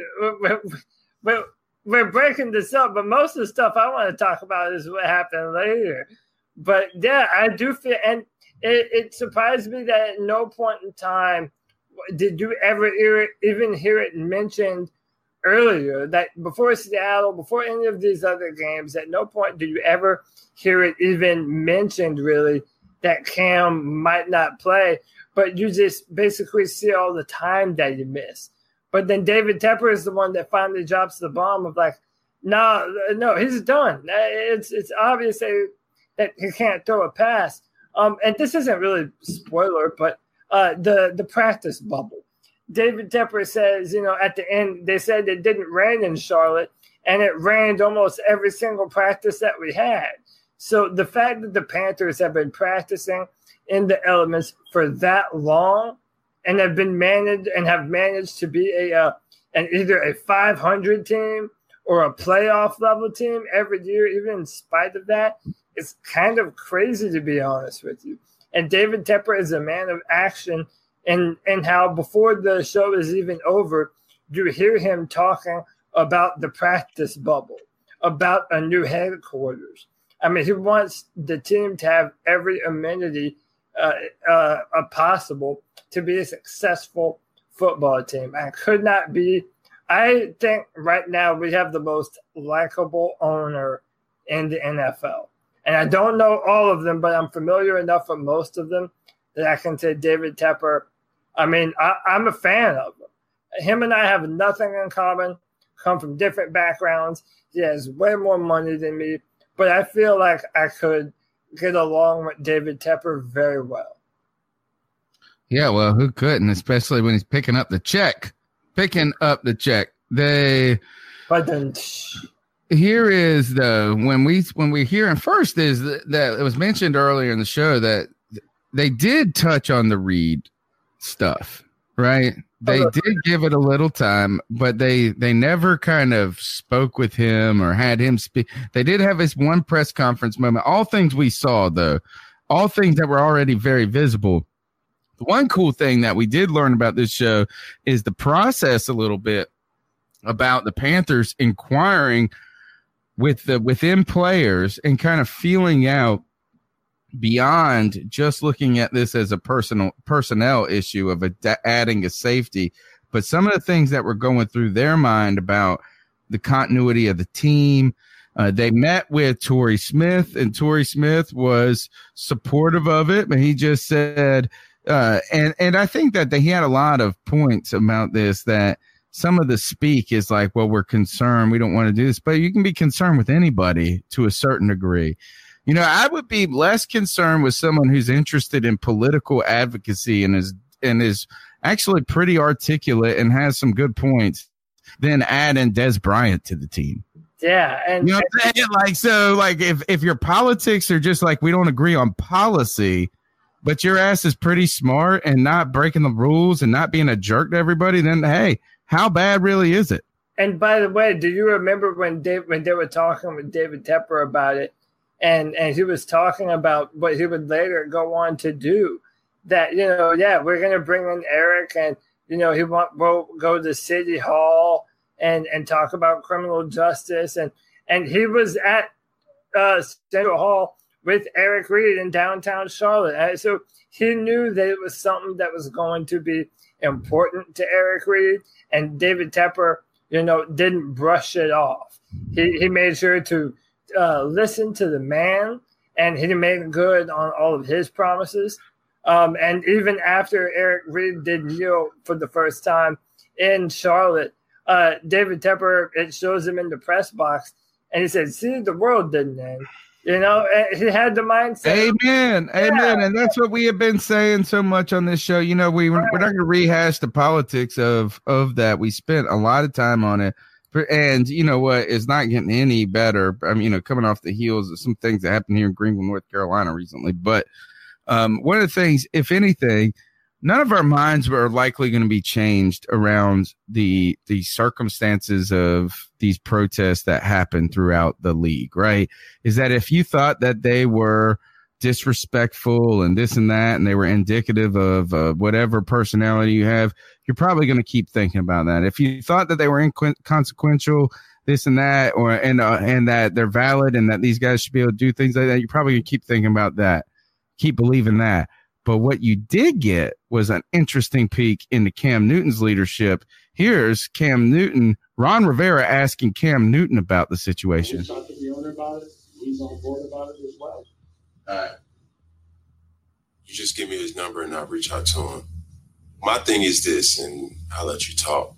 we're breaking this up, but most of the stuff I want to talk about is what happened later. But, yeah, I do feel – and it surprised me that at no point in time did you ever even hear it mentioned earlier, that before Seattle, before any of these other games, at no point did you ever hear it even mentioned really that Cam might not play, but you just basically see all the time that you miss. But then David Tepper is the one that finally drops the bomb of like, no, he's done. It's obvious that he can't throw a pass. And this isn't really spoiler, but the practice bubble. David Tepper says, at the end, they said it didn't rain in Charlotte, and it rained almost every single practice that we had. So the fact that the Panthers have been practicing in the elements for that long and have managed to be either a 500 team or a playoff level team every year, even in spite of that, it's kind of crazy, to be honest with you. And David Tepper is a man of action, and how before the show is even over, you hear him talking about the practice bubble, about a new headquarters. I mean, he wants the team to have every amenity possible to be a successful football team. I think right now we have the most likable owner in the NFL. And I don't know all of them, but I'm familiar enough with most of them that I can say David Tepper, I mean, I'm a fan of him. Him and I have nothing in common, come from different backgrounds. He has way more money than me, but I feel like I could get along with David Tepper very well. Yeah, well, who couldn't, especially when he's picking up the check. Here is when we hear him first is that it was mentioned earlier in the show that they did touch on the Reid stuff, right? They did give it a little time, but they never kind of spoke with him or had him speak. They did have his one press conference moment. All things we saw, though, all things that were already very visible. The one cool thing that we did learn about this show is the process a little bit about the Panthers inquiring within players and kind of feeling out beyond just looking at this as a personnel issue of adding a safety, but some of the things that were going through their mind about the continuity of the team. They met with Torrey Smith, and Torrey Smith was supportive of it, but he just said, and I think that he had a lot of points about this, that some of the speak is like, well, we're concerned, we don't want to do this, but you can be concerned with anybody to a certain degree. I would be less concerned with someone who's interested in political advocacy and is actually pretty articulate and has some good points than adding Des Bryant to the team. Yeah, and you know what I'm saying? Like, so, like, if your politics are just like we don't agree on policy, but your ass is pretty smart and not breaking the rules and not being a jerk to everybody, then hey, how bad really is it? And by the way, do you remember when they were talking with David Tepper about it, and he was talking about what he would later go on to do? That, you know, yeah, we're going to bring in Eric, and, you know, we'll go to City Hall and talk about criminal justice. And he was at Central Hall with Eric Reed in downtown Charlotte. So he knew that it was something that was going to be important to Eric Reed, and David Tepper, you know, didn't brush it off. He made sure to listen to the man, and he made good on all of his promises. And even after Eric Reed did kneel for the first time in Charlotte, David Tepper, it shows him in the press box, and he said, "See, the world didn't end." You know, he had the mindset. Amen. Amen. And that's what we have been saying so much on this show. You know, we're not going to rehash the politics of that. We spent a lot of time on it. And you know what? It's not getting any better. I mean, you know, coming off the heels of some things that happened here in Greenville, North Carolina recently. But one of the things, if anything, none of our minds were likely going to be changed around the circumstances of these protests that happened throughout the league, right? Is that if you thought that they were disrespectful and this and that, and they were indicative of whatever personality you have, you're probably going to keep thinking about that. If you thought that they were inconsequential, this and that, and that they're valid and that these guys should be able to do things like that, you're probably going to keep thinking about that. Keep believing that. But what you did get was an interesting peek into Cam Newton's leadership. Here's Cam Newton, Ron Rivera asking Cam Newton about the situation. Talked to the owner about it. He's on board about it as well. All right. You just give me his number and I'll reach out to him. My thing is this, and I'll let you talk.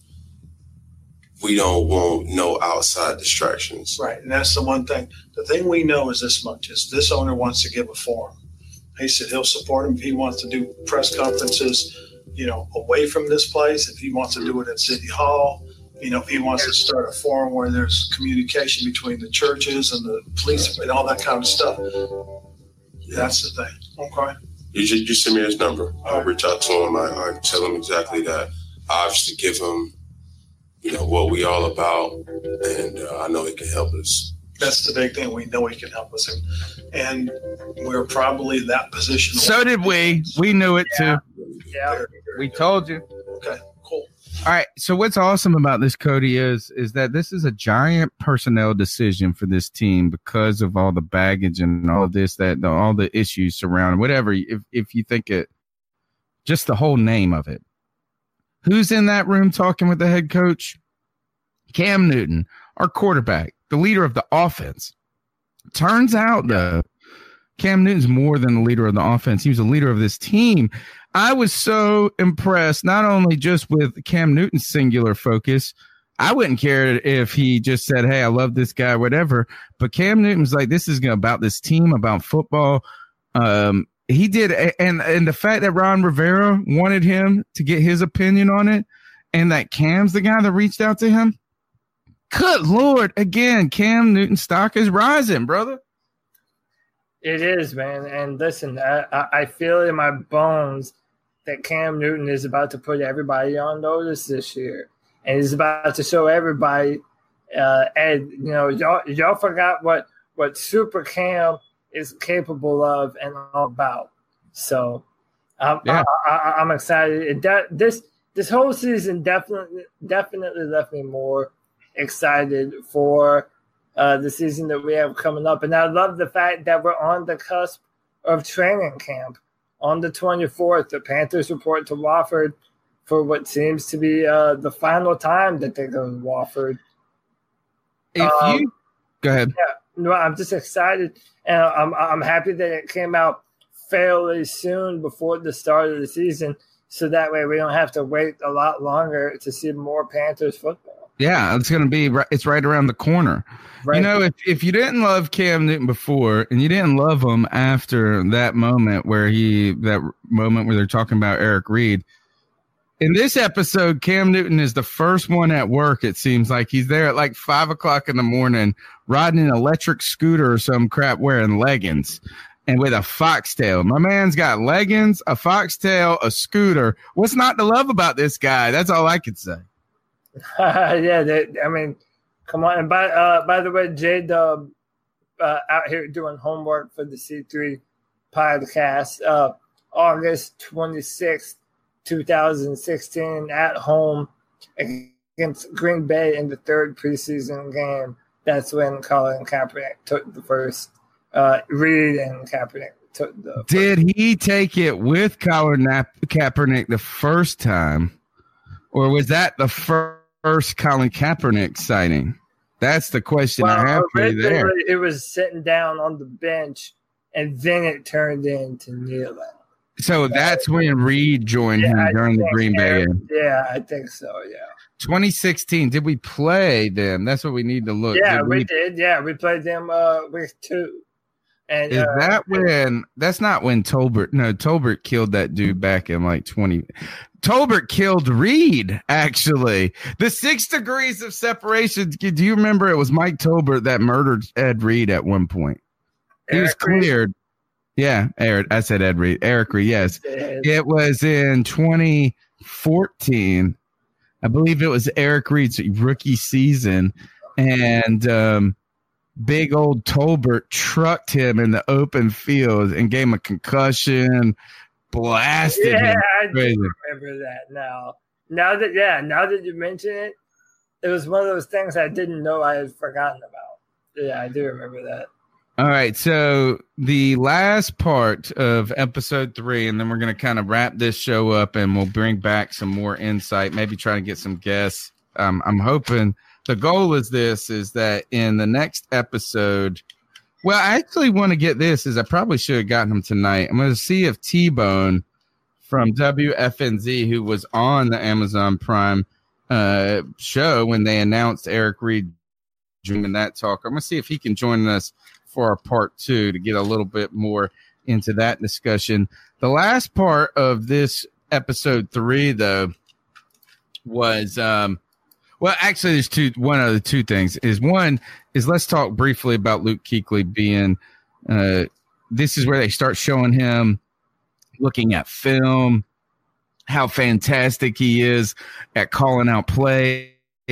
We don't want no outside distractions. Right, and that's the one thing. The thing we know is this much, is this owner wants to give a forum. He said he'll support him if he wants to do press conferences, you know, away from this place, if he wants to do it at City Hall, you know, if he wants to start a forum where there's communication between the churches and the police and all that kind of stuff. That's the thing. Okay. You just send me his number. I'll reach out to him. I tell him exactly that. I obviously give him, you know, what we all about, and I know he can help us. That's the big thing. We know he can help us. And we're probably that position. So did we. We knew it too. Yeah. We told you. Okay, cool. All right. So what's awesome about this, Cody, is that this is a giant personnel decision for this team because of all the baggage and all of this, all the issues surrounding whatever. If you think it, just the whole name of it. Who's in that room talking with the head coach? Cam Newton, our quarterback, the leader of the offense. Turns out, though, Cam Newton's more than the leader of the offense. He was a leader of this team. I was so impressed, not only just with Cam Newton's singular focus. I wouldn't care if he just said, hey, I love this guy, whatever. But Cam Newton's like, this is about this team, about football. He did. And the fact that Ron Rivera wanted him to get his opinion on it, and that Cam's the guy that reached out to him. Good Lord. Again, Cam Newton stock is rising, brother. It is, man. And listen, I feel in my bones that Cam Newton is about to put everybody on notice this year. And he's about to show everybody, and, you know, y'all forgot what Super Cam is capable of and all about. So I'm excited. This whole season definitely left me more excited for the season that we have coming up. And I love the fact that we're on the cusp of training camp. On the 24th, the Panthers report to Wofford for what seems to be the final time that they go to Wofford. Go ahead. Yeah, no, I'm just excited, and I'm happy that it came out fairly soon before the start of the season, so that way we don't have to wait a lot longer to see more Panthers football. Yeah, it's right around the corner. Right. You know, if you didn't love Cam Newton before and you didn't love him after that moment where they're talking about Eric Reed, In this episode, Cam Newton is the first one at work. It seems like he's there at like 5 o'clock in the morning, riding an electric scooter or some crap, wearing leggings and with a foxtail. My man's got leggings, a foxtail, a scooter. What's not to love about this guy? That's all I could say. Yeah, I mean, come on. And by the way, J-Dub out here doing homework for the C3 podcast, August 26th, 2016 at home against Green Bay in the third preseason game. That's when Colin Kaepernick took the first. Reed and Kaepernick took the. Did he take it with Colin Kaepernick the first time, or was that the first Colin Kaepernick sighting? That's the question I have for you there. It was sitting down on the bench, and then it turned into kneeling. So that's when Reed joined him during the Green Bay game. Yeah, I think so, yeah. 2016, did we play them? That's what we need to look. Yeah, we did. Yeah, we played them week 2. And, is that when – that's not when Tolbert – no, Tolbert killed that dude back in like 20 – Tolbert killed Reed, actually. The 6 degrees of separation. Do you remember it was Mike Tolbert that murdered Ed Reed at one point? He was cleared. Yeah, I said Ed Reed. Eric Reed, yes. It was in 2014. I believe it was Eric Reed's rookie season. And big old Tolbert trucked him in the open field and gave him a concussion, blasted him. I do remember that now. Now that you mention it, it was one of those things I didn't know I had forgotten about. Yeah, I do remember that. All right, so the last part of episode 3, and then we're going to kind of wrap this show up, and we'll bring back some more insight, maybe try to get some guests. I'm hoping the goal is that in the next episode, well, I actually want to get this, I probably should have gotten him tonight. I'm going to see if T-Bone from WFNZ, who was on the Amazon Prime show when they announced Eric Reed joining that talk, I'm going to see if he can join us for our part 2 to get a little bit more into that discussion. The last part of this episode 3, though, was well, actually, there's one of the two things. One is let's talk briefly about Luke Kuechly being. This is where they start showing him looking at film, how fantastic he is at calling out plays.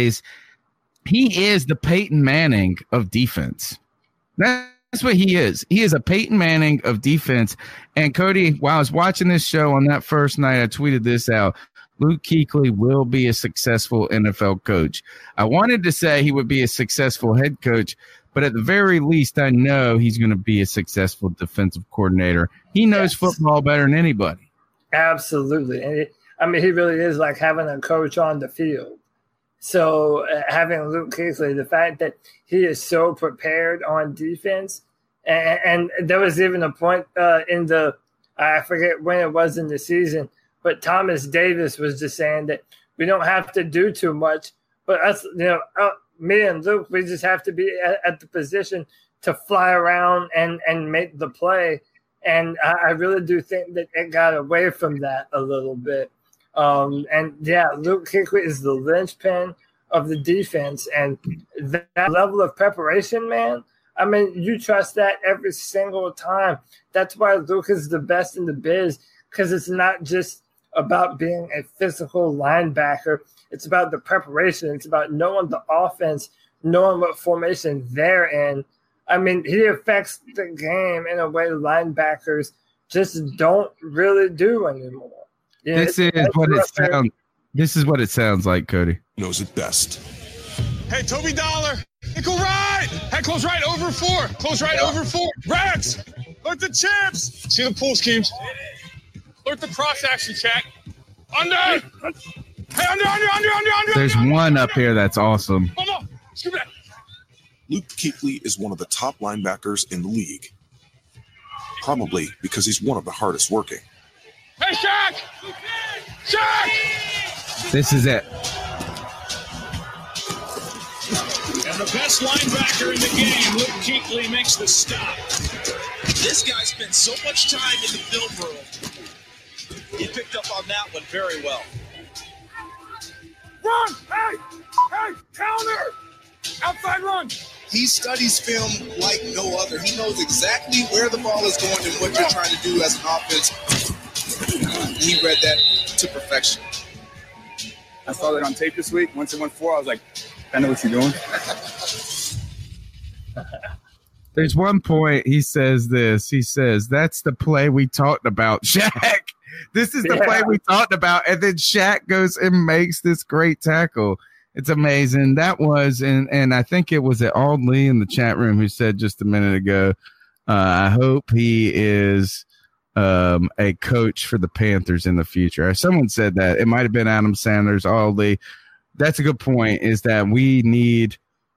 He is the Peyton Manning of defense. That's what he is. He is a Peyton Manning of defense. And Cody, while I was watching this show on that first night, I tweeted this out. Luke Kuechly will be a successful NFL coach. I wanted to say he would be a successful head coach, but at the very least, I know he's going to be a successful defensive coordinator. He knows football better than anybody. Absolutely. And he really is like having a coach on the field. So having Luke Kuechly, the fact that he is so prepared on defense, and there was even a point in the – I forget when it was in the season, but Thomas Davis was just saying that we don't have to do too much, but us, me and Luke, we just have to be at the position to fly around and make the play. And I really do think that it got away from that a little bit. Luke Kuechly is the linchpin of the defense, and that level of preparation, man. I mean, you trust that every single time. That's why Luke is the best in the biz, because it's not just about being a physical linebacker. It's about the preparation. It's about knowing the offense, knowing what formation they're in. I mean, he affects the game in a way linebackers just don't really do anymore. Yeah, This is what it sounds like, Cody. Knows it best. Hey, Toby Dollar. Nickel right. Hey, close right over 4. Close right over 4. Rats. Look the chips. See the pool schemes. Look the cross action check. Under. Hey, under. There's one up here that's awesome. Come on. Scoop it. Luke Kuechly is one of the top linebackers in the league. Probably because he's one of the hardest working. Hey, Shaq! Shaq! This is it. And the best linebacker in the game, Luke Kuechly, makes the stop. This guy spent so much time in the film room. He picked up on that one very well. Run! Hey! Counter! Outside run! He studies film like no other. He knows exactly where the ball is going and what you're trying to do as an offense. He read that to perfection. I saw that on tape this week. Once it went 4, I was like, I know what you're doing. There's one point he says this. He says, that's the play we talked about, Shaq. This is the play we talked about. And then Shaq goes and makes this great tackle. It's amazing. That was, and I think it was at Ald Lee in the chat room who said just a minute ago, I hope he is a coach for the Panthers in the future. Someone said that. It might have been Adam Sanders, Ald Lee. That's a good point, is that we need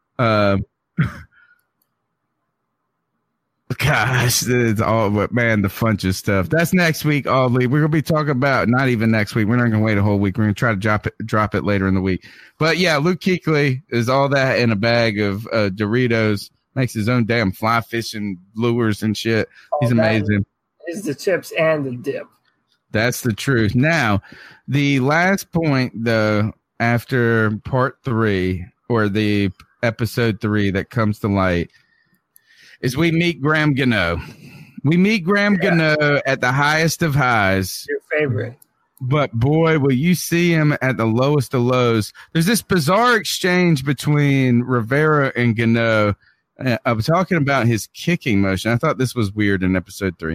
gosh, it's all, but man, the funches stuff. That's next week, Ald Lee. We're gonna be talking about, not even next week. We're not gonna wait a whole week. We're gonna try to drop it later in the week. But yeah, Luke Kuechly is all that in a bag of Doritos. Makes his own damn fly fishing lures and shit. He's amazing. It's the chips and the dip. That's the truth. Now, the last point, though, after part 3 or the episode 3 that comes to light, is we meet Graham Gano. We meet Graham Gano at the highest of highs. Your favorite. But boy, will you see him at the lowest of lows. There's this bizarre exchange between Rivera and Gano. I was talking about his kicking motion. I thought this was weird in episode 3.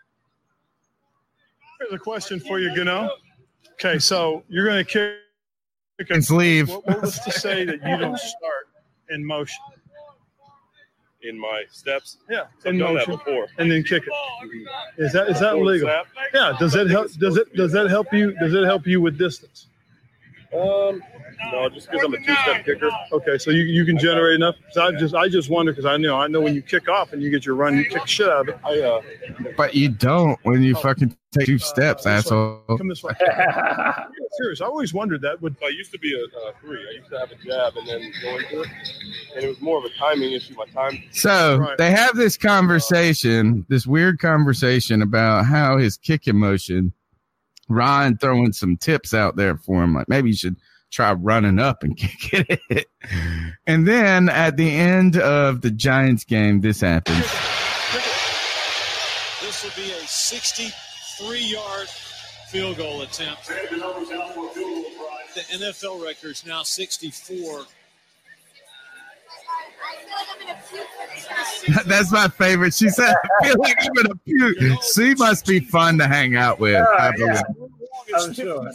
Here's a question for you, Gano. Okay, so you're going to kick and leave. What was to say that you don't start in motion? In my steps, yeah, I've done that before, and then kick it. Is that legal? Yeah. Does that help? Does that help you? Does it help you with distance? No, just because I'm a 2-step kicker. Okay, so you can generate enough. So I just wonder, because I know when you kick off and you get your run, you kick the shit out of it. But you don't when you fucking take 2 steps, asshole. Come this way. Serious. I always wondered that. I used to be a 3. I used to have a jab and then go into it, and it was more of a timing issue. My time. So they have this conversation, this weird conversation about how his kicking motion. Ron throwing some tips out there for him, like maybe you should try running up and kick it. And then at the end of the Giants game, this happens. This will be a 63-yard field goal attempt. The NFL record's now 64. That's my favorite. She said, I feel like I'm gonna puke. She must be fun to hang out with. Yeah. I'm sure.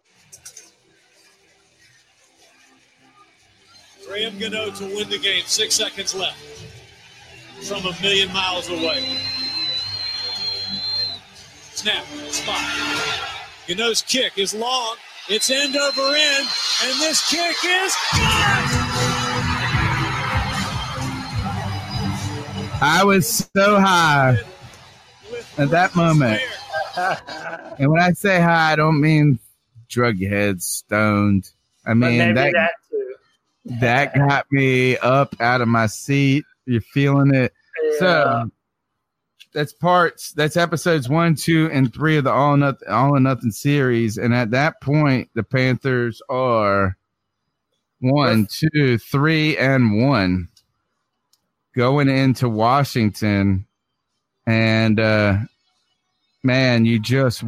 Graham Gano to win the game. 6 seconds left from a million miles away. Snap. Spot. Gano's kick is long. It's end over end. And this kick is good! I was so high at that moment. And when I say high, I don't mean drug head, stoned. I mean that got me up out of my seat. You're feeling it. Yeah. So that's episodes 1, 2, and 3 of the All or Nothing series. And at that point, the Panthers are 1, 2, 3, and 1 going into Washington. And man, you just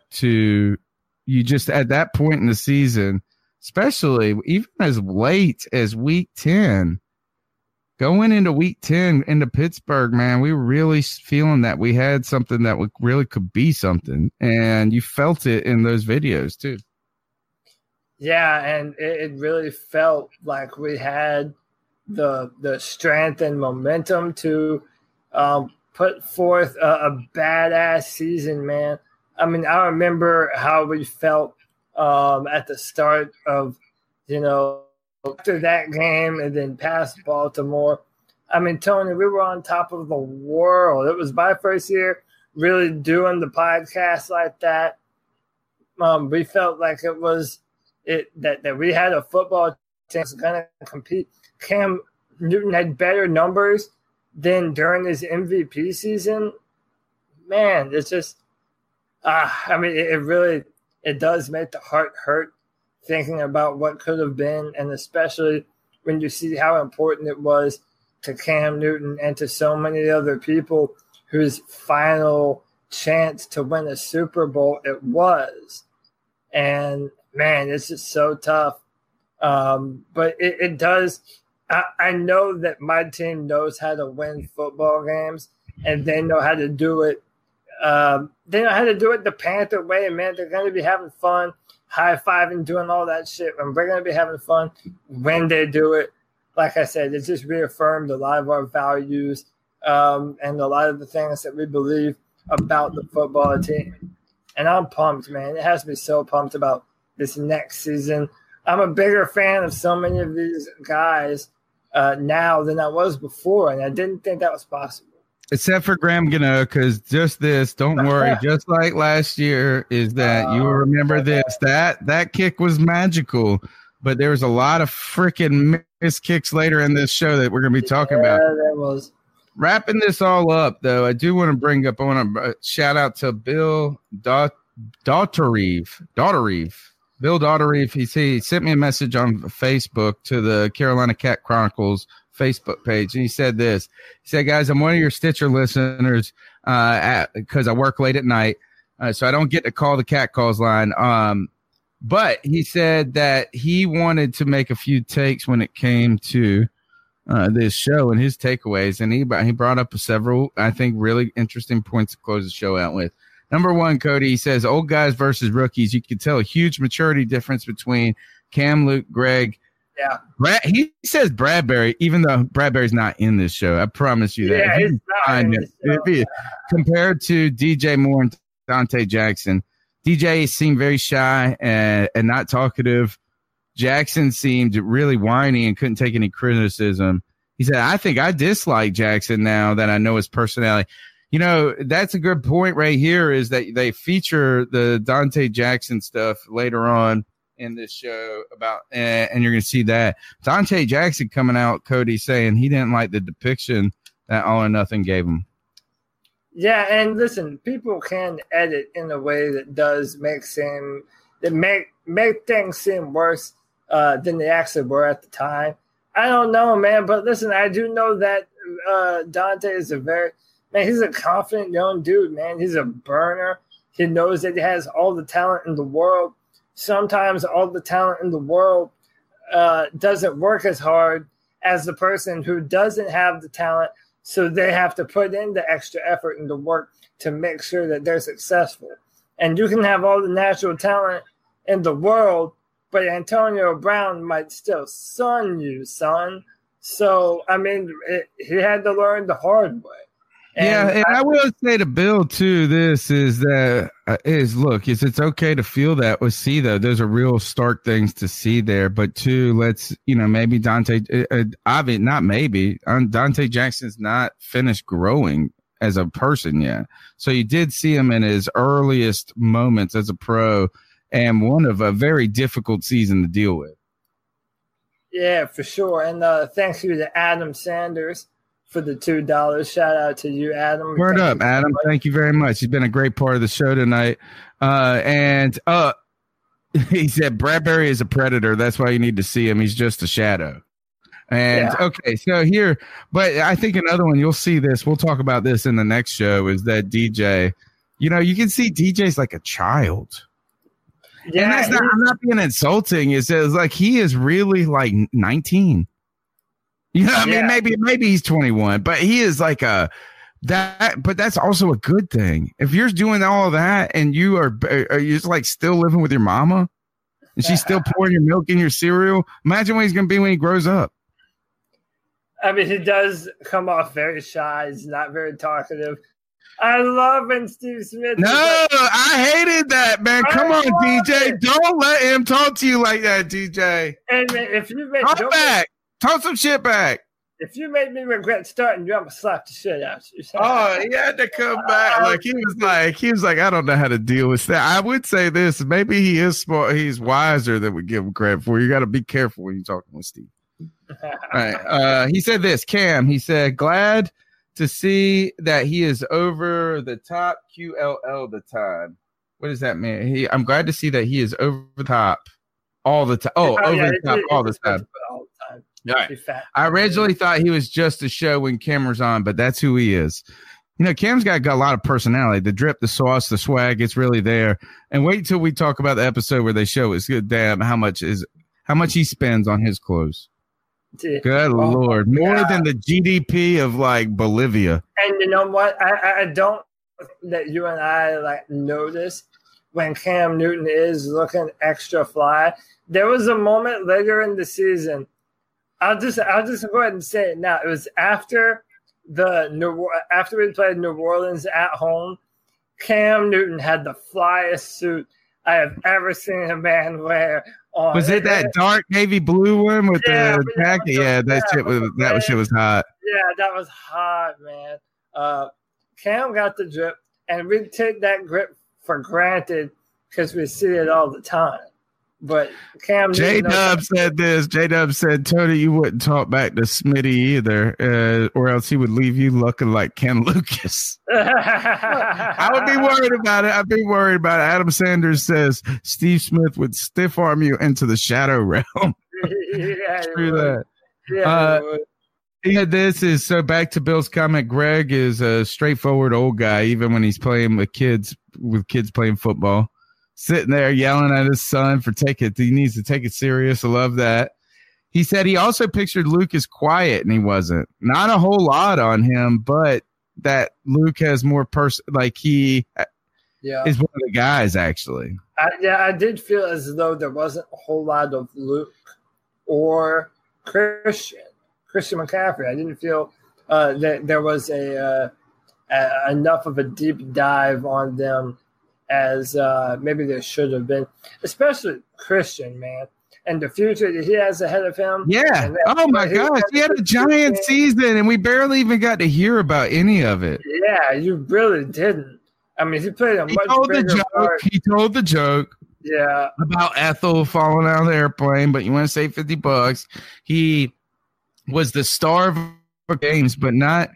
at that point in the season, especially even as late as week 10, going into week 10 into Pittsburgh, man, we were really feeling that we had something that really could be something. And you felt it in those videos too. Yeah, and it really felt like we had the strength and momentum to put forth a badass season, man. I mean, I remember how we felt at the start of, after that game and then past Baltimore. I mean, Tony, we were on top of the world. It was my first year really doing the podcast like that. We felt like it was that we had a football team that's going to compete. Cam Newton had better numbers than during his MVP season. Man, it's just, it does make the heart hurt thinking about what could have been, and especially when you see how important it was to Cam Newton and to so many other people whose final chance to win a Super Bowl it was. And, man, it's just so tough. But it does – I know that my team knows how to win football games, and they know how to do it. They know how to do it the Panther way, man. They're going to be having fun, high-fiving, doing all that shit. And we're going to be having fun when they do it. Like I said, it just reaffirmed a lot of our values and a lot of the things that we believe about the football team. And I'm pumped, man. It has me so pumped about this next season. I'm a bigger fan of so many of these guys now than I was before, and I didn't think that was possible. Except for Graham Gano, because just this, don't worry, just like last year, is that you will remember this. That kick was magical, but there was a lot of freaking missed kicks later in this show that we're going to be talking about. Yeah, that was. Wrapping this all up, though, I do want to bring up, I want to shout out to Bill Dauterive. Bill Dauterive, he sent me a message on Facebook to the Carolina Cat Chronicles Facebook page, and he said this. He said, guys, I'm one of your Stitcher listeners because I work late at night, so I don't get to call the Cat Calls line. But he said that he wanted to make a few takes when it came to this show and his takeaways, and he brought up several, I think, really interesting points to close the show out with. Number one, Cody, he says, old guys versus rookies. You can tell a huge maturity difference between Cam, Luke, Greg. Yeah. He says Bradbury, even though Bradbury's not in this show. I promise you that. Yeah, he's not in this show. Compared to DJ Moore and Dante Jackson, DJ seemed very shy and not talkative. Jackson seemed really whiny and couldn't take any criticism. He said, I think I dislike Jackson now that I know his personality. You know, that's a good point right here, is that they feature the Dante Jackson stuff later on in this show about, and you're going to see that Dante Jackson coming out, Cody, saying he didn't like the depiction that All or Nothing gave him. Yeah, and listen, people can edit in a way that does make things seem worse than they actually were at the time. I don't know, man, but listen, I do know that Dante is he's a confident young dude, man. He's a burner. He knows that he has all the talent in the world. Sometimes all the talent in the world doesn't work as hard as the person who doesn't have the talent, so they have to put in the extra effort and the work to make sure that they're successful. And you can have all the natural talent in the world, but Antonio Brown might still son you, son. So, I mean, he had to learn the hard way. And I will say to Bill too, this is that it's okay to feel that with C though. Those are real stark things to see there. But two, maybe Dante, Dante Jackson's not finished growing as a person yet. So you did see him in his earliest moments as a pro, and one of a very difficult season to deal with. Yeah, for sure. And thanks you to Adam Sanders for the $2. Shout out to you, Adam. Word up, Adam. Thank you very much. He's been a great part of the show tonight. And he said Bradbury is a predator. That's why you need to see him. He's just a shadow. And okay, so here, but I think another one, you'll see this. We'll talk about this in the next show, is that DJ, you can see DJ's like a child. Yeah, and that's I'm not being insulting. It's like he is really like 19. You know what I mean? Maybe he's 21, but he is like but that's also a good thing. If you're doing all of that and are you just like still living with your mama and she's still pouring your milk in your cereal, imagine what he's going to be when he grows up. I mean, he does come off very shy. He's not very talkative. I love when Steve Smith. No, I hated that, man. Come on, DJ. Don't let him talk to you like that, DJ. And if you talk some shit back. If you made me regret starting you, I'm gonna slap the shit out of you. Oh, he had to come back. He was like, I don't know how to deal with that. I would say this: maybe he is smart. He's wiser than we give him credit for. You got to be careful when you're talking with Steve. All right. He said this, Cam. He said, glad to see that he is over the top QLL the time. What does that mean? I'm glad to see that he is over the top all the time. Oh, over the top all the time. All the time. All right. I originally thought he was just a show when camera's on, but that's who he is. You know, Cam's got a lot of personality. The drip, the sauce, the swag, it's really there. And wait till we talk about the episode where they show it's good. Damn, how much he spends on his clothes. Good Lord, more than the GDP of like Bolivia. And you know what? I don't that you and I like notice when Cam Newton is looking extra fly. There was a moment later in the season. I'll just go ahead and say it now. It was after we played New Orleans at home. Cam Newton had the flyest suit I have ever seen a man wear. Was it that dark navy blue one with the jacket? Yeah, that shit was hot. Yeah, that was hot, man. Cam got the drip, and we take that grip for granted because we see it all the time. But Cam J-Dub said this. J-Dub said, Tony, you wouldn't talk back to Smitty either, or else he would leave you looking like Ken Lucas. I would be worried about it. I'd be worried about it. Adam Sanders says Steve Smith would stiff arm you into the shadow realm. Yeah, Screw that. Yeah, this is so back to Bill's comment. Greg is a straightforward old guy, even when he's playing with kids playing football. Sitting there yelling at his son he needs to take it serious. I love that. He said he also pictured Luke as quiet, and he wasn't. Not a whole lot on him, but that Luke has more he is one of the guys, actually. I did feel as though there wasn't a whole lot of Luke or Christian McCaffrey. I didn't feel that there was enough of a deep dive on them as maybe there should have been, especially Christian, man, and the future that he has ahead of him. Yeah. Oh, my gosh. He had a giant season, and we barely even got to hear about any of it. Yeah, you really didn't. I mean, he played a much bigger part. He told the joke. Yeah. About Ethel falling out of the airplane, but you want to save $50. He was the star of games, but not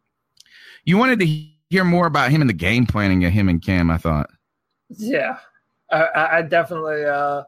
– you wanted to hear more about him and the game planning of him and Cam, I thought. Yeah, I definitely I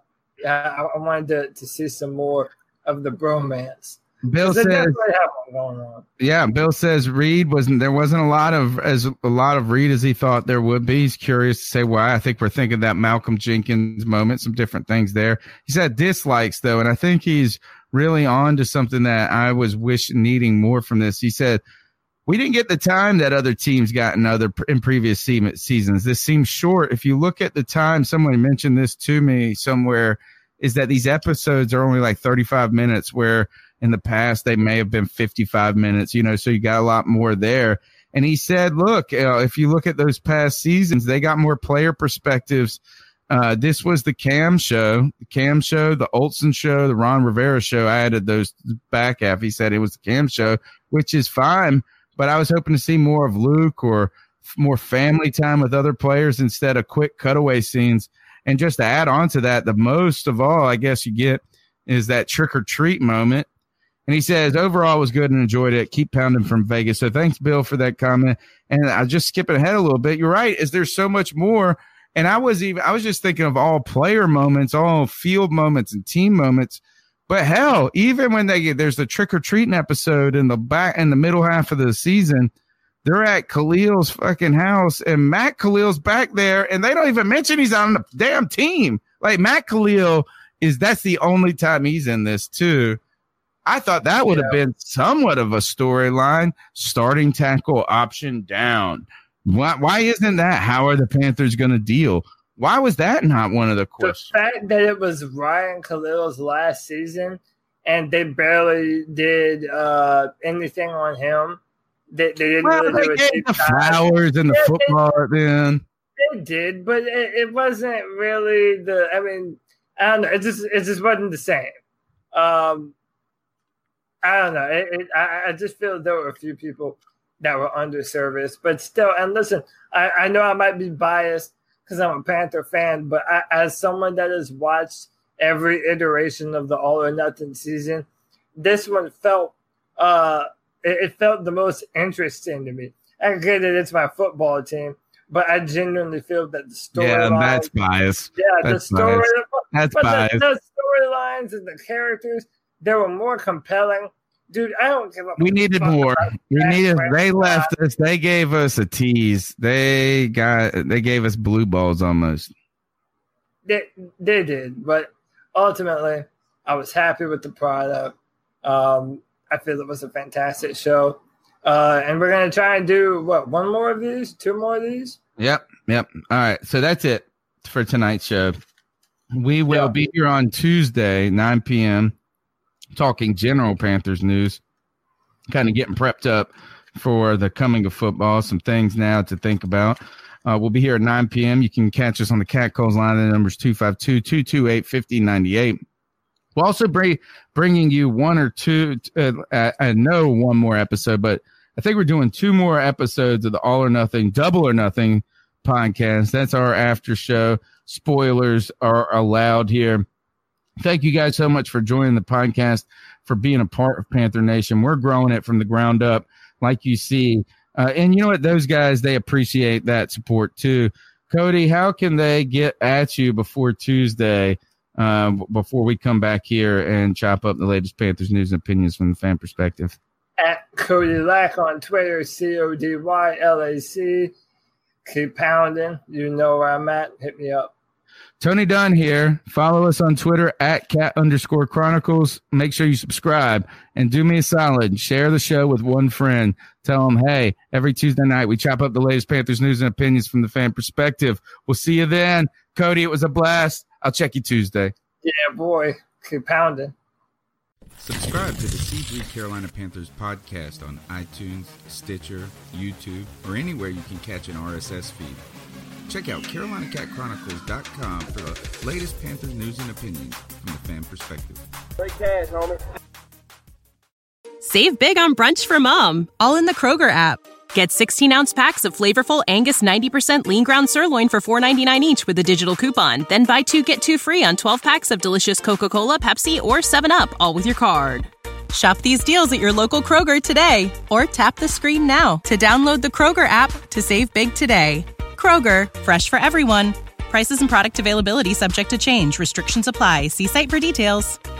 wanted to see some more of the bromance. Bill says, going on. Yeah, Bill says there wasn't a lot of Reed as he thought there would be. He's curious to say why. I think we're thinking that Malcolm Jenkins moment, some different things there. He said dislikes though, and I think he's really on to something that I was needing more from this. He said, we didn't get the time that other teams got in previous seasons. This seems short. If you look at the time, someone mentioned this to me somewhere, is that these episodes are only like 35 minutes, where in the past they may have been 55 minutes, so you got a lot more there. And he said, look, if you look at those past seasons, they got more player perspectives. This was the Cam show, the Olsen show, the Ron Rivera show. I added those back half. He said it was the Cam show, which is fine. But I was hoping to see more of Luke or more family time with other players instead of quick cutaway scenes. And just to add on to that, the most of all, I guess you get is that trick or treat moment. And he says, overall was good and enjoyed it. Keep pounding from Vegas. So thanks, Bill, for that comment. And I'll just skip ahead a little bit. You're right. There's so much more. And I was just thinking of all player moments, all field moments and team moments. But hell, even when there's the trick or treating episode in the middle half of the season, they're at Khalil's fucking house, and Matt Khalil's back there, and they don't even mention he's on the damn team. Like Matt Khalil that's the only time he's in this too. I thought that would have been somewhat of a storyline. Starting tackle option down. Why isn't that? How are the Panthers going to deal? Why was that not one of the questions? The fact that it was Ryan Khalil's last season and they barely did anything on him. They didn't really gave the flowers and the football then. They did, but it wasn't really I don't know. It just wasn't the same. I don't know. I just feel there were a few people that were underserviced, but still. And listen, I know I might be biased because I'm a Panther fan, but as someone that has watched every iteration of the All or Nothing season, this one felt it felt the most interesting to me. I get it; it's my football team, but I genuinely feel that the story. Yeah, that's biased. Yeah, that's the story. That's biased. The storylines and the characters, they were more compelling. Dude, I don't give a We needed more. They left us. They gave us a tease. They gave us blue balls almost. They did, but ultimately, I was happy with the product. I feel it was a fantastic show. And we're going to try and do, one more of these? 2 more of these? Yep. All right, so that's it for tonight's show. We will be here on Tuesday, 9 p.m., talking general Panthers news, kind of getting prepped up for the coming of football, some things now to think about. We'll be here at 9 p.m. You can catch us on the Cat Calls line. The number's 252-228-5098. We'll also be bringing you one or two. I know one more episode, but I think we're doing 2 more episodes of the All or Nothing, Double or Nothing podcast. That's our after show. Spoilers are allowed here. Thank you guys so much for joining the podcast, for being a part of Panther Nation. We're growing it from the ground up, like you see. And you know what? Those guys, they appreciate that support too. Cody, how can they get at you before Tuesday, before we come back here and chop up the latest Panthers news and opinions from the fan perspective? At Cody Lack on Twitter, CODYLAC. Keep pounding. You know where I'm at. Hit me up. Tony Dunn here. Follow us on Twitter at @cat_chronicles. Make sure you subscribe and do me a solid. Share the show with one friend. Tell them, hey, every Tuesday night we chop up the latest Panthers news and opinions from the fan perspective. We'll see you then. Cody, it was a blast. I'll check you Tuesday. Yeah, boy. Keep pounding. Subscribe to the C3 Carolina Panthers podcast on iTunes, Stitcher, YouTube, or anywhere you can catch an RSS feed. Check out CarolinaCatChronicles.com for the latest Panthers news and opinions from the fan perspective. Great cash, homie. Save big on brunch for mom, all in the Kroger app. Get 16-ounce packs of flavorful Angus 90% lean ground sirloin for $4.99 each with a digital coupon. Then buy 2, get 2 free on 12 packs of delicious Coca-Cola, Pepsi, or 7-Up, all with your card. Shop these deals at your local Kroger today, or tap the screen now to download the Kroger app to save big today. Kroger, fresh for everyone. Prices and product availability subject to change. Restrictions apply. See site for details.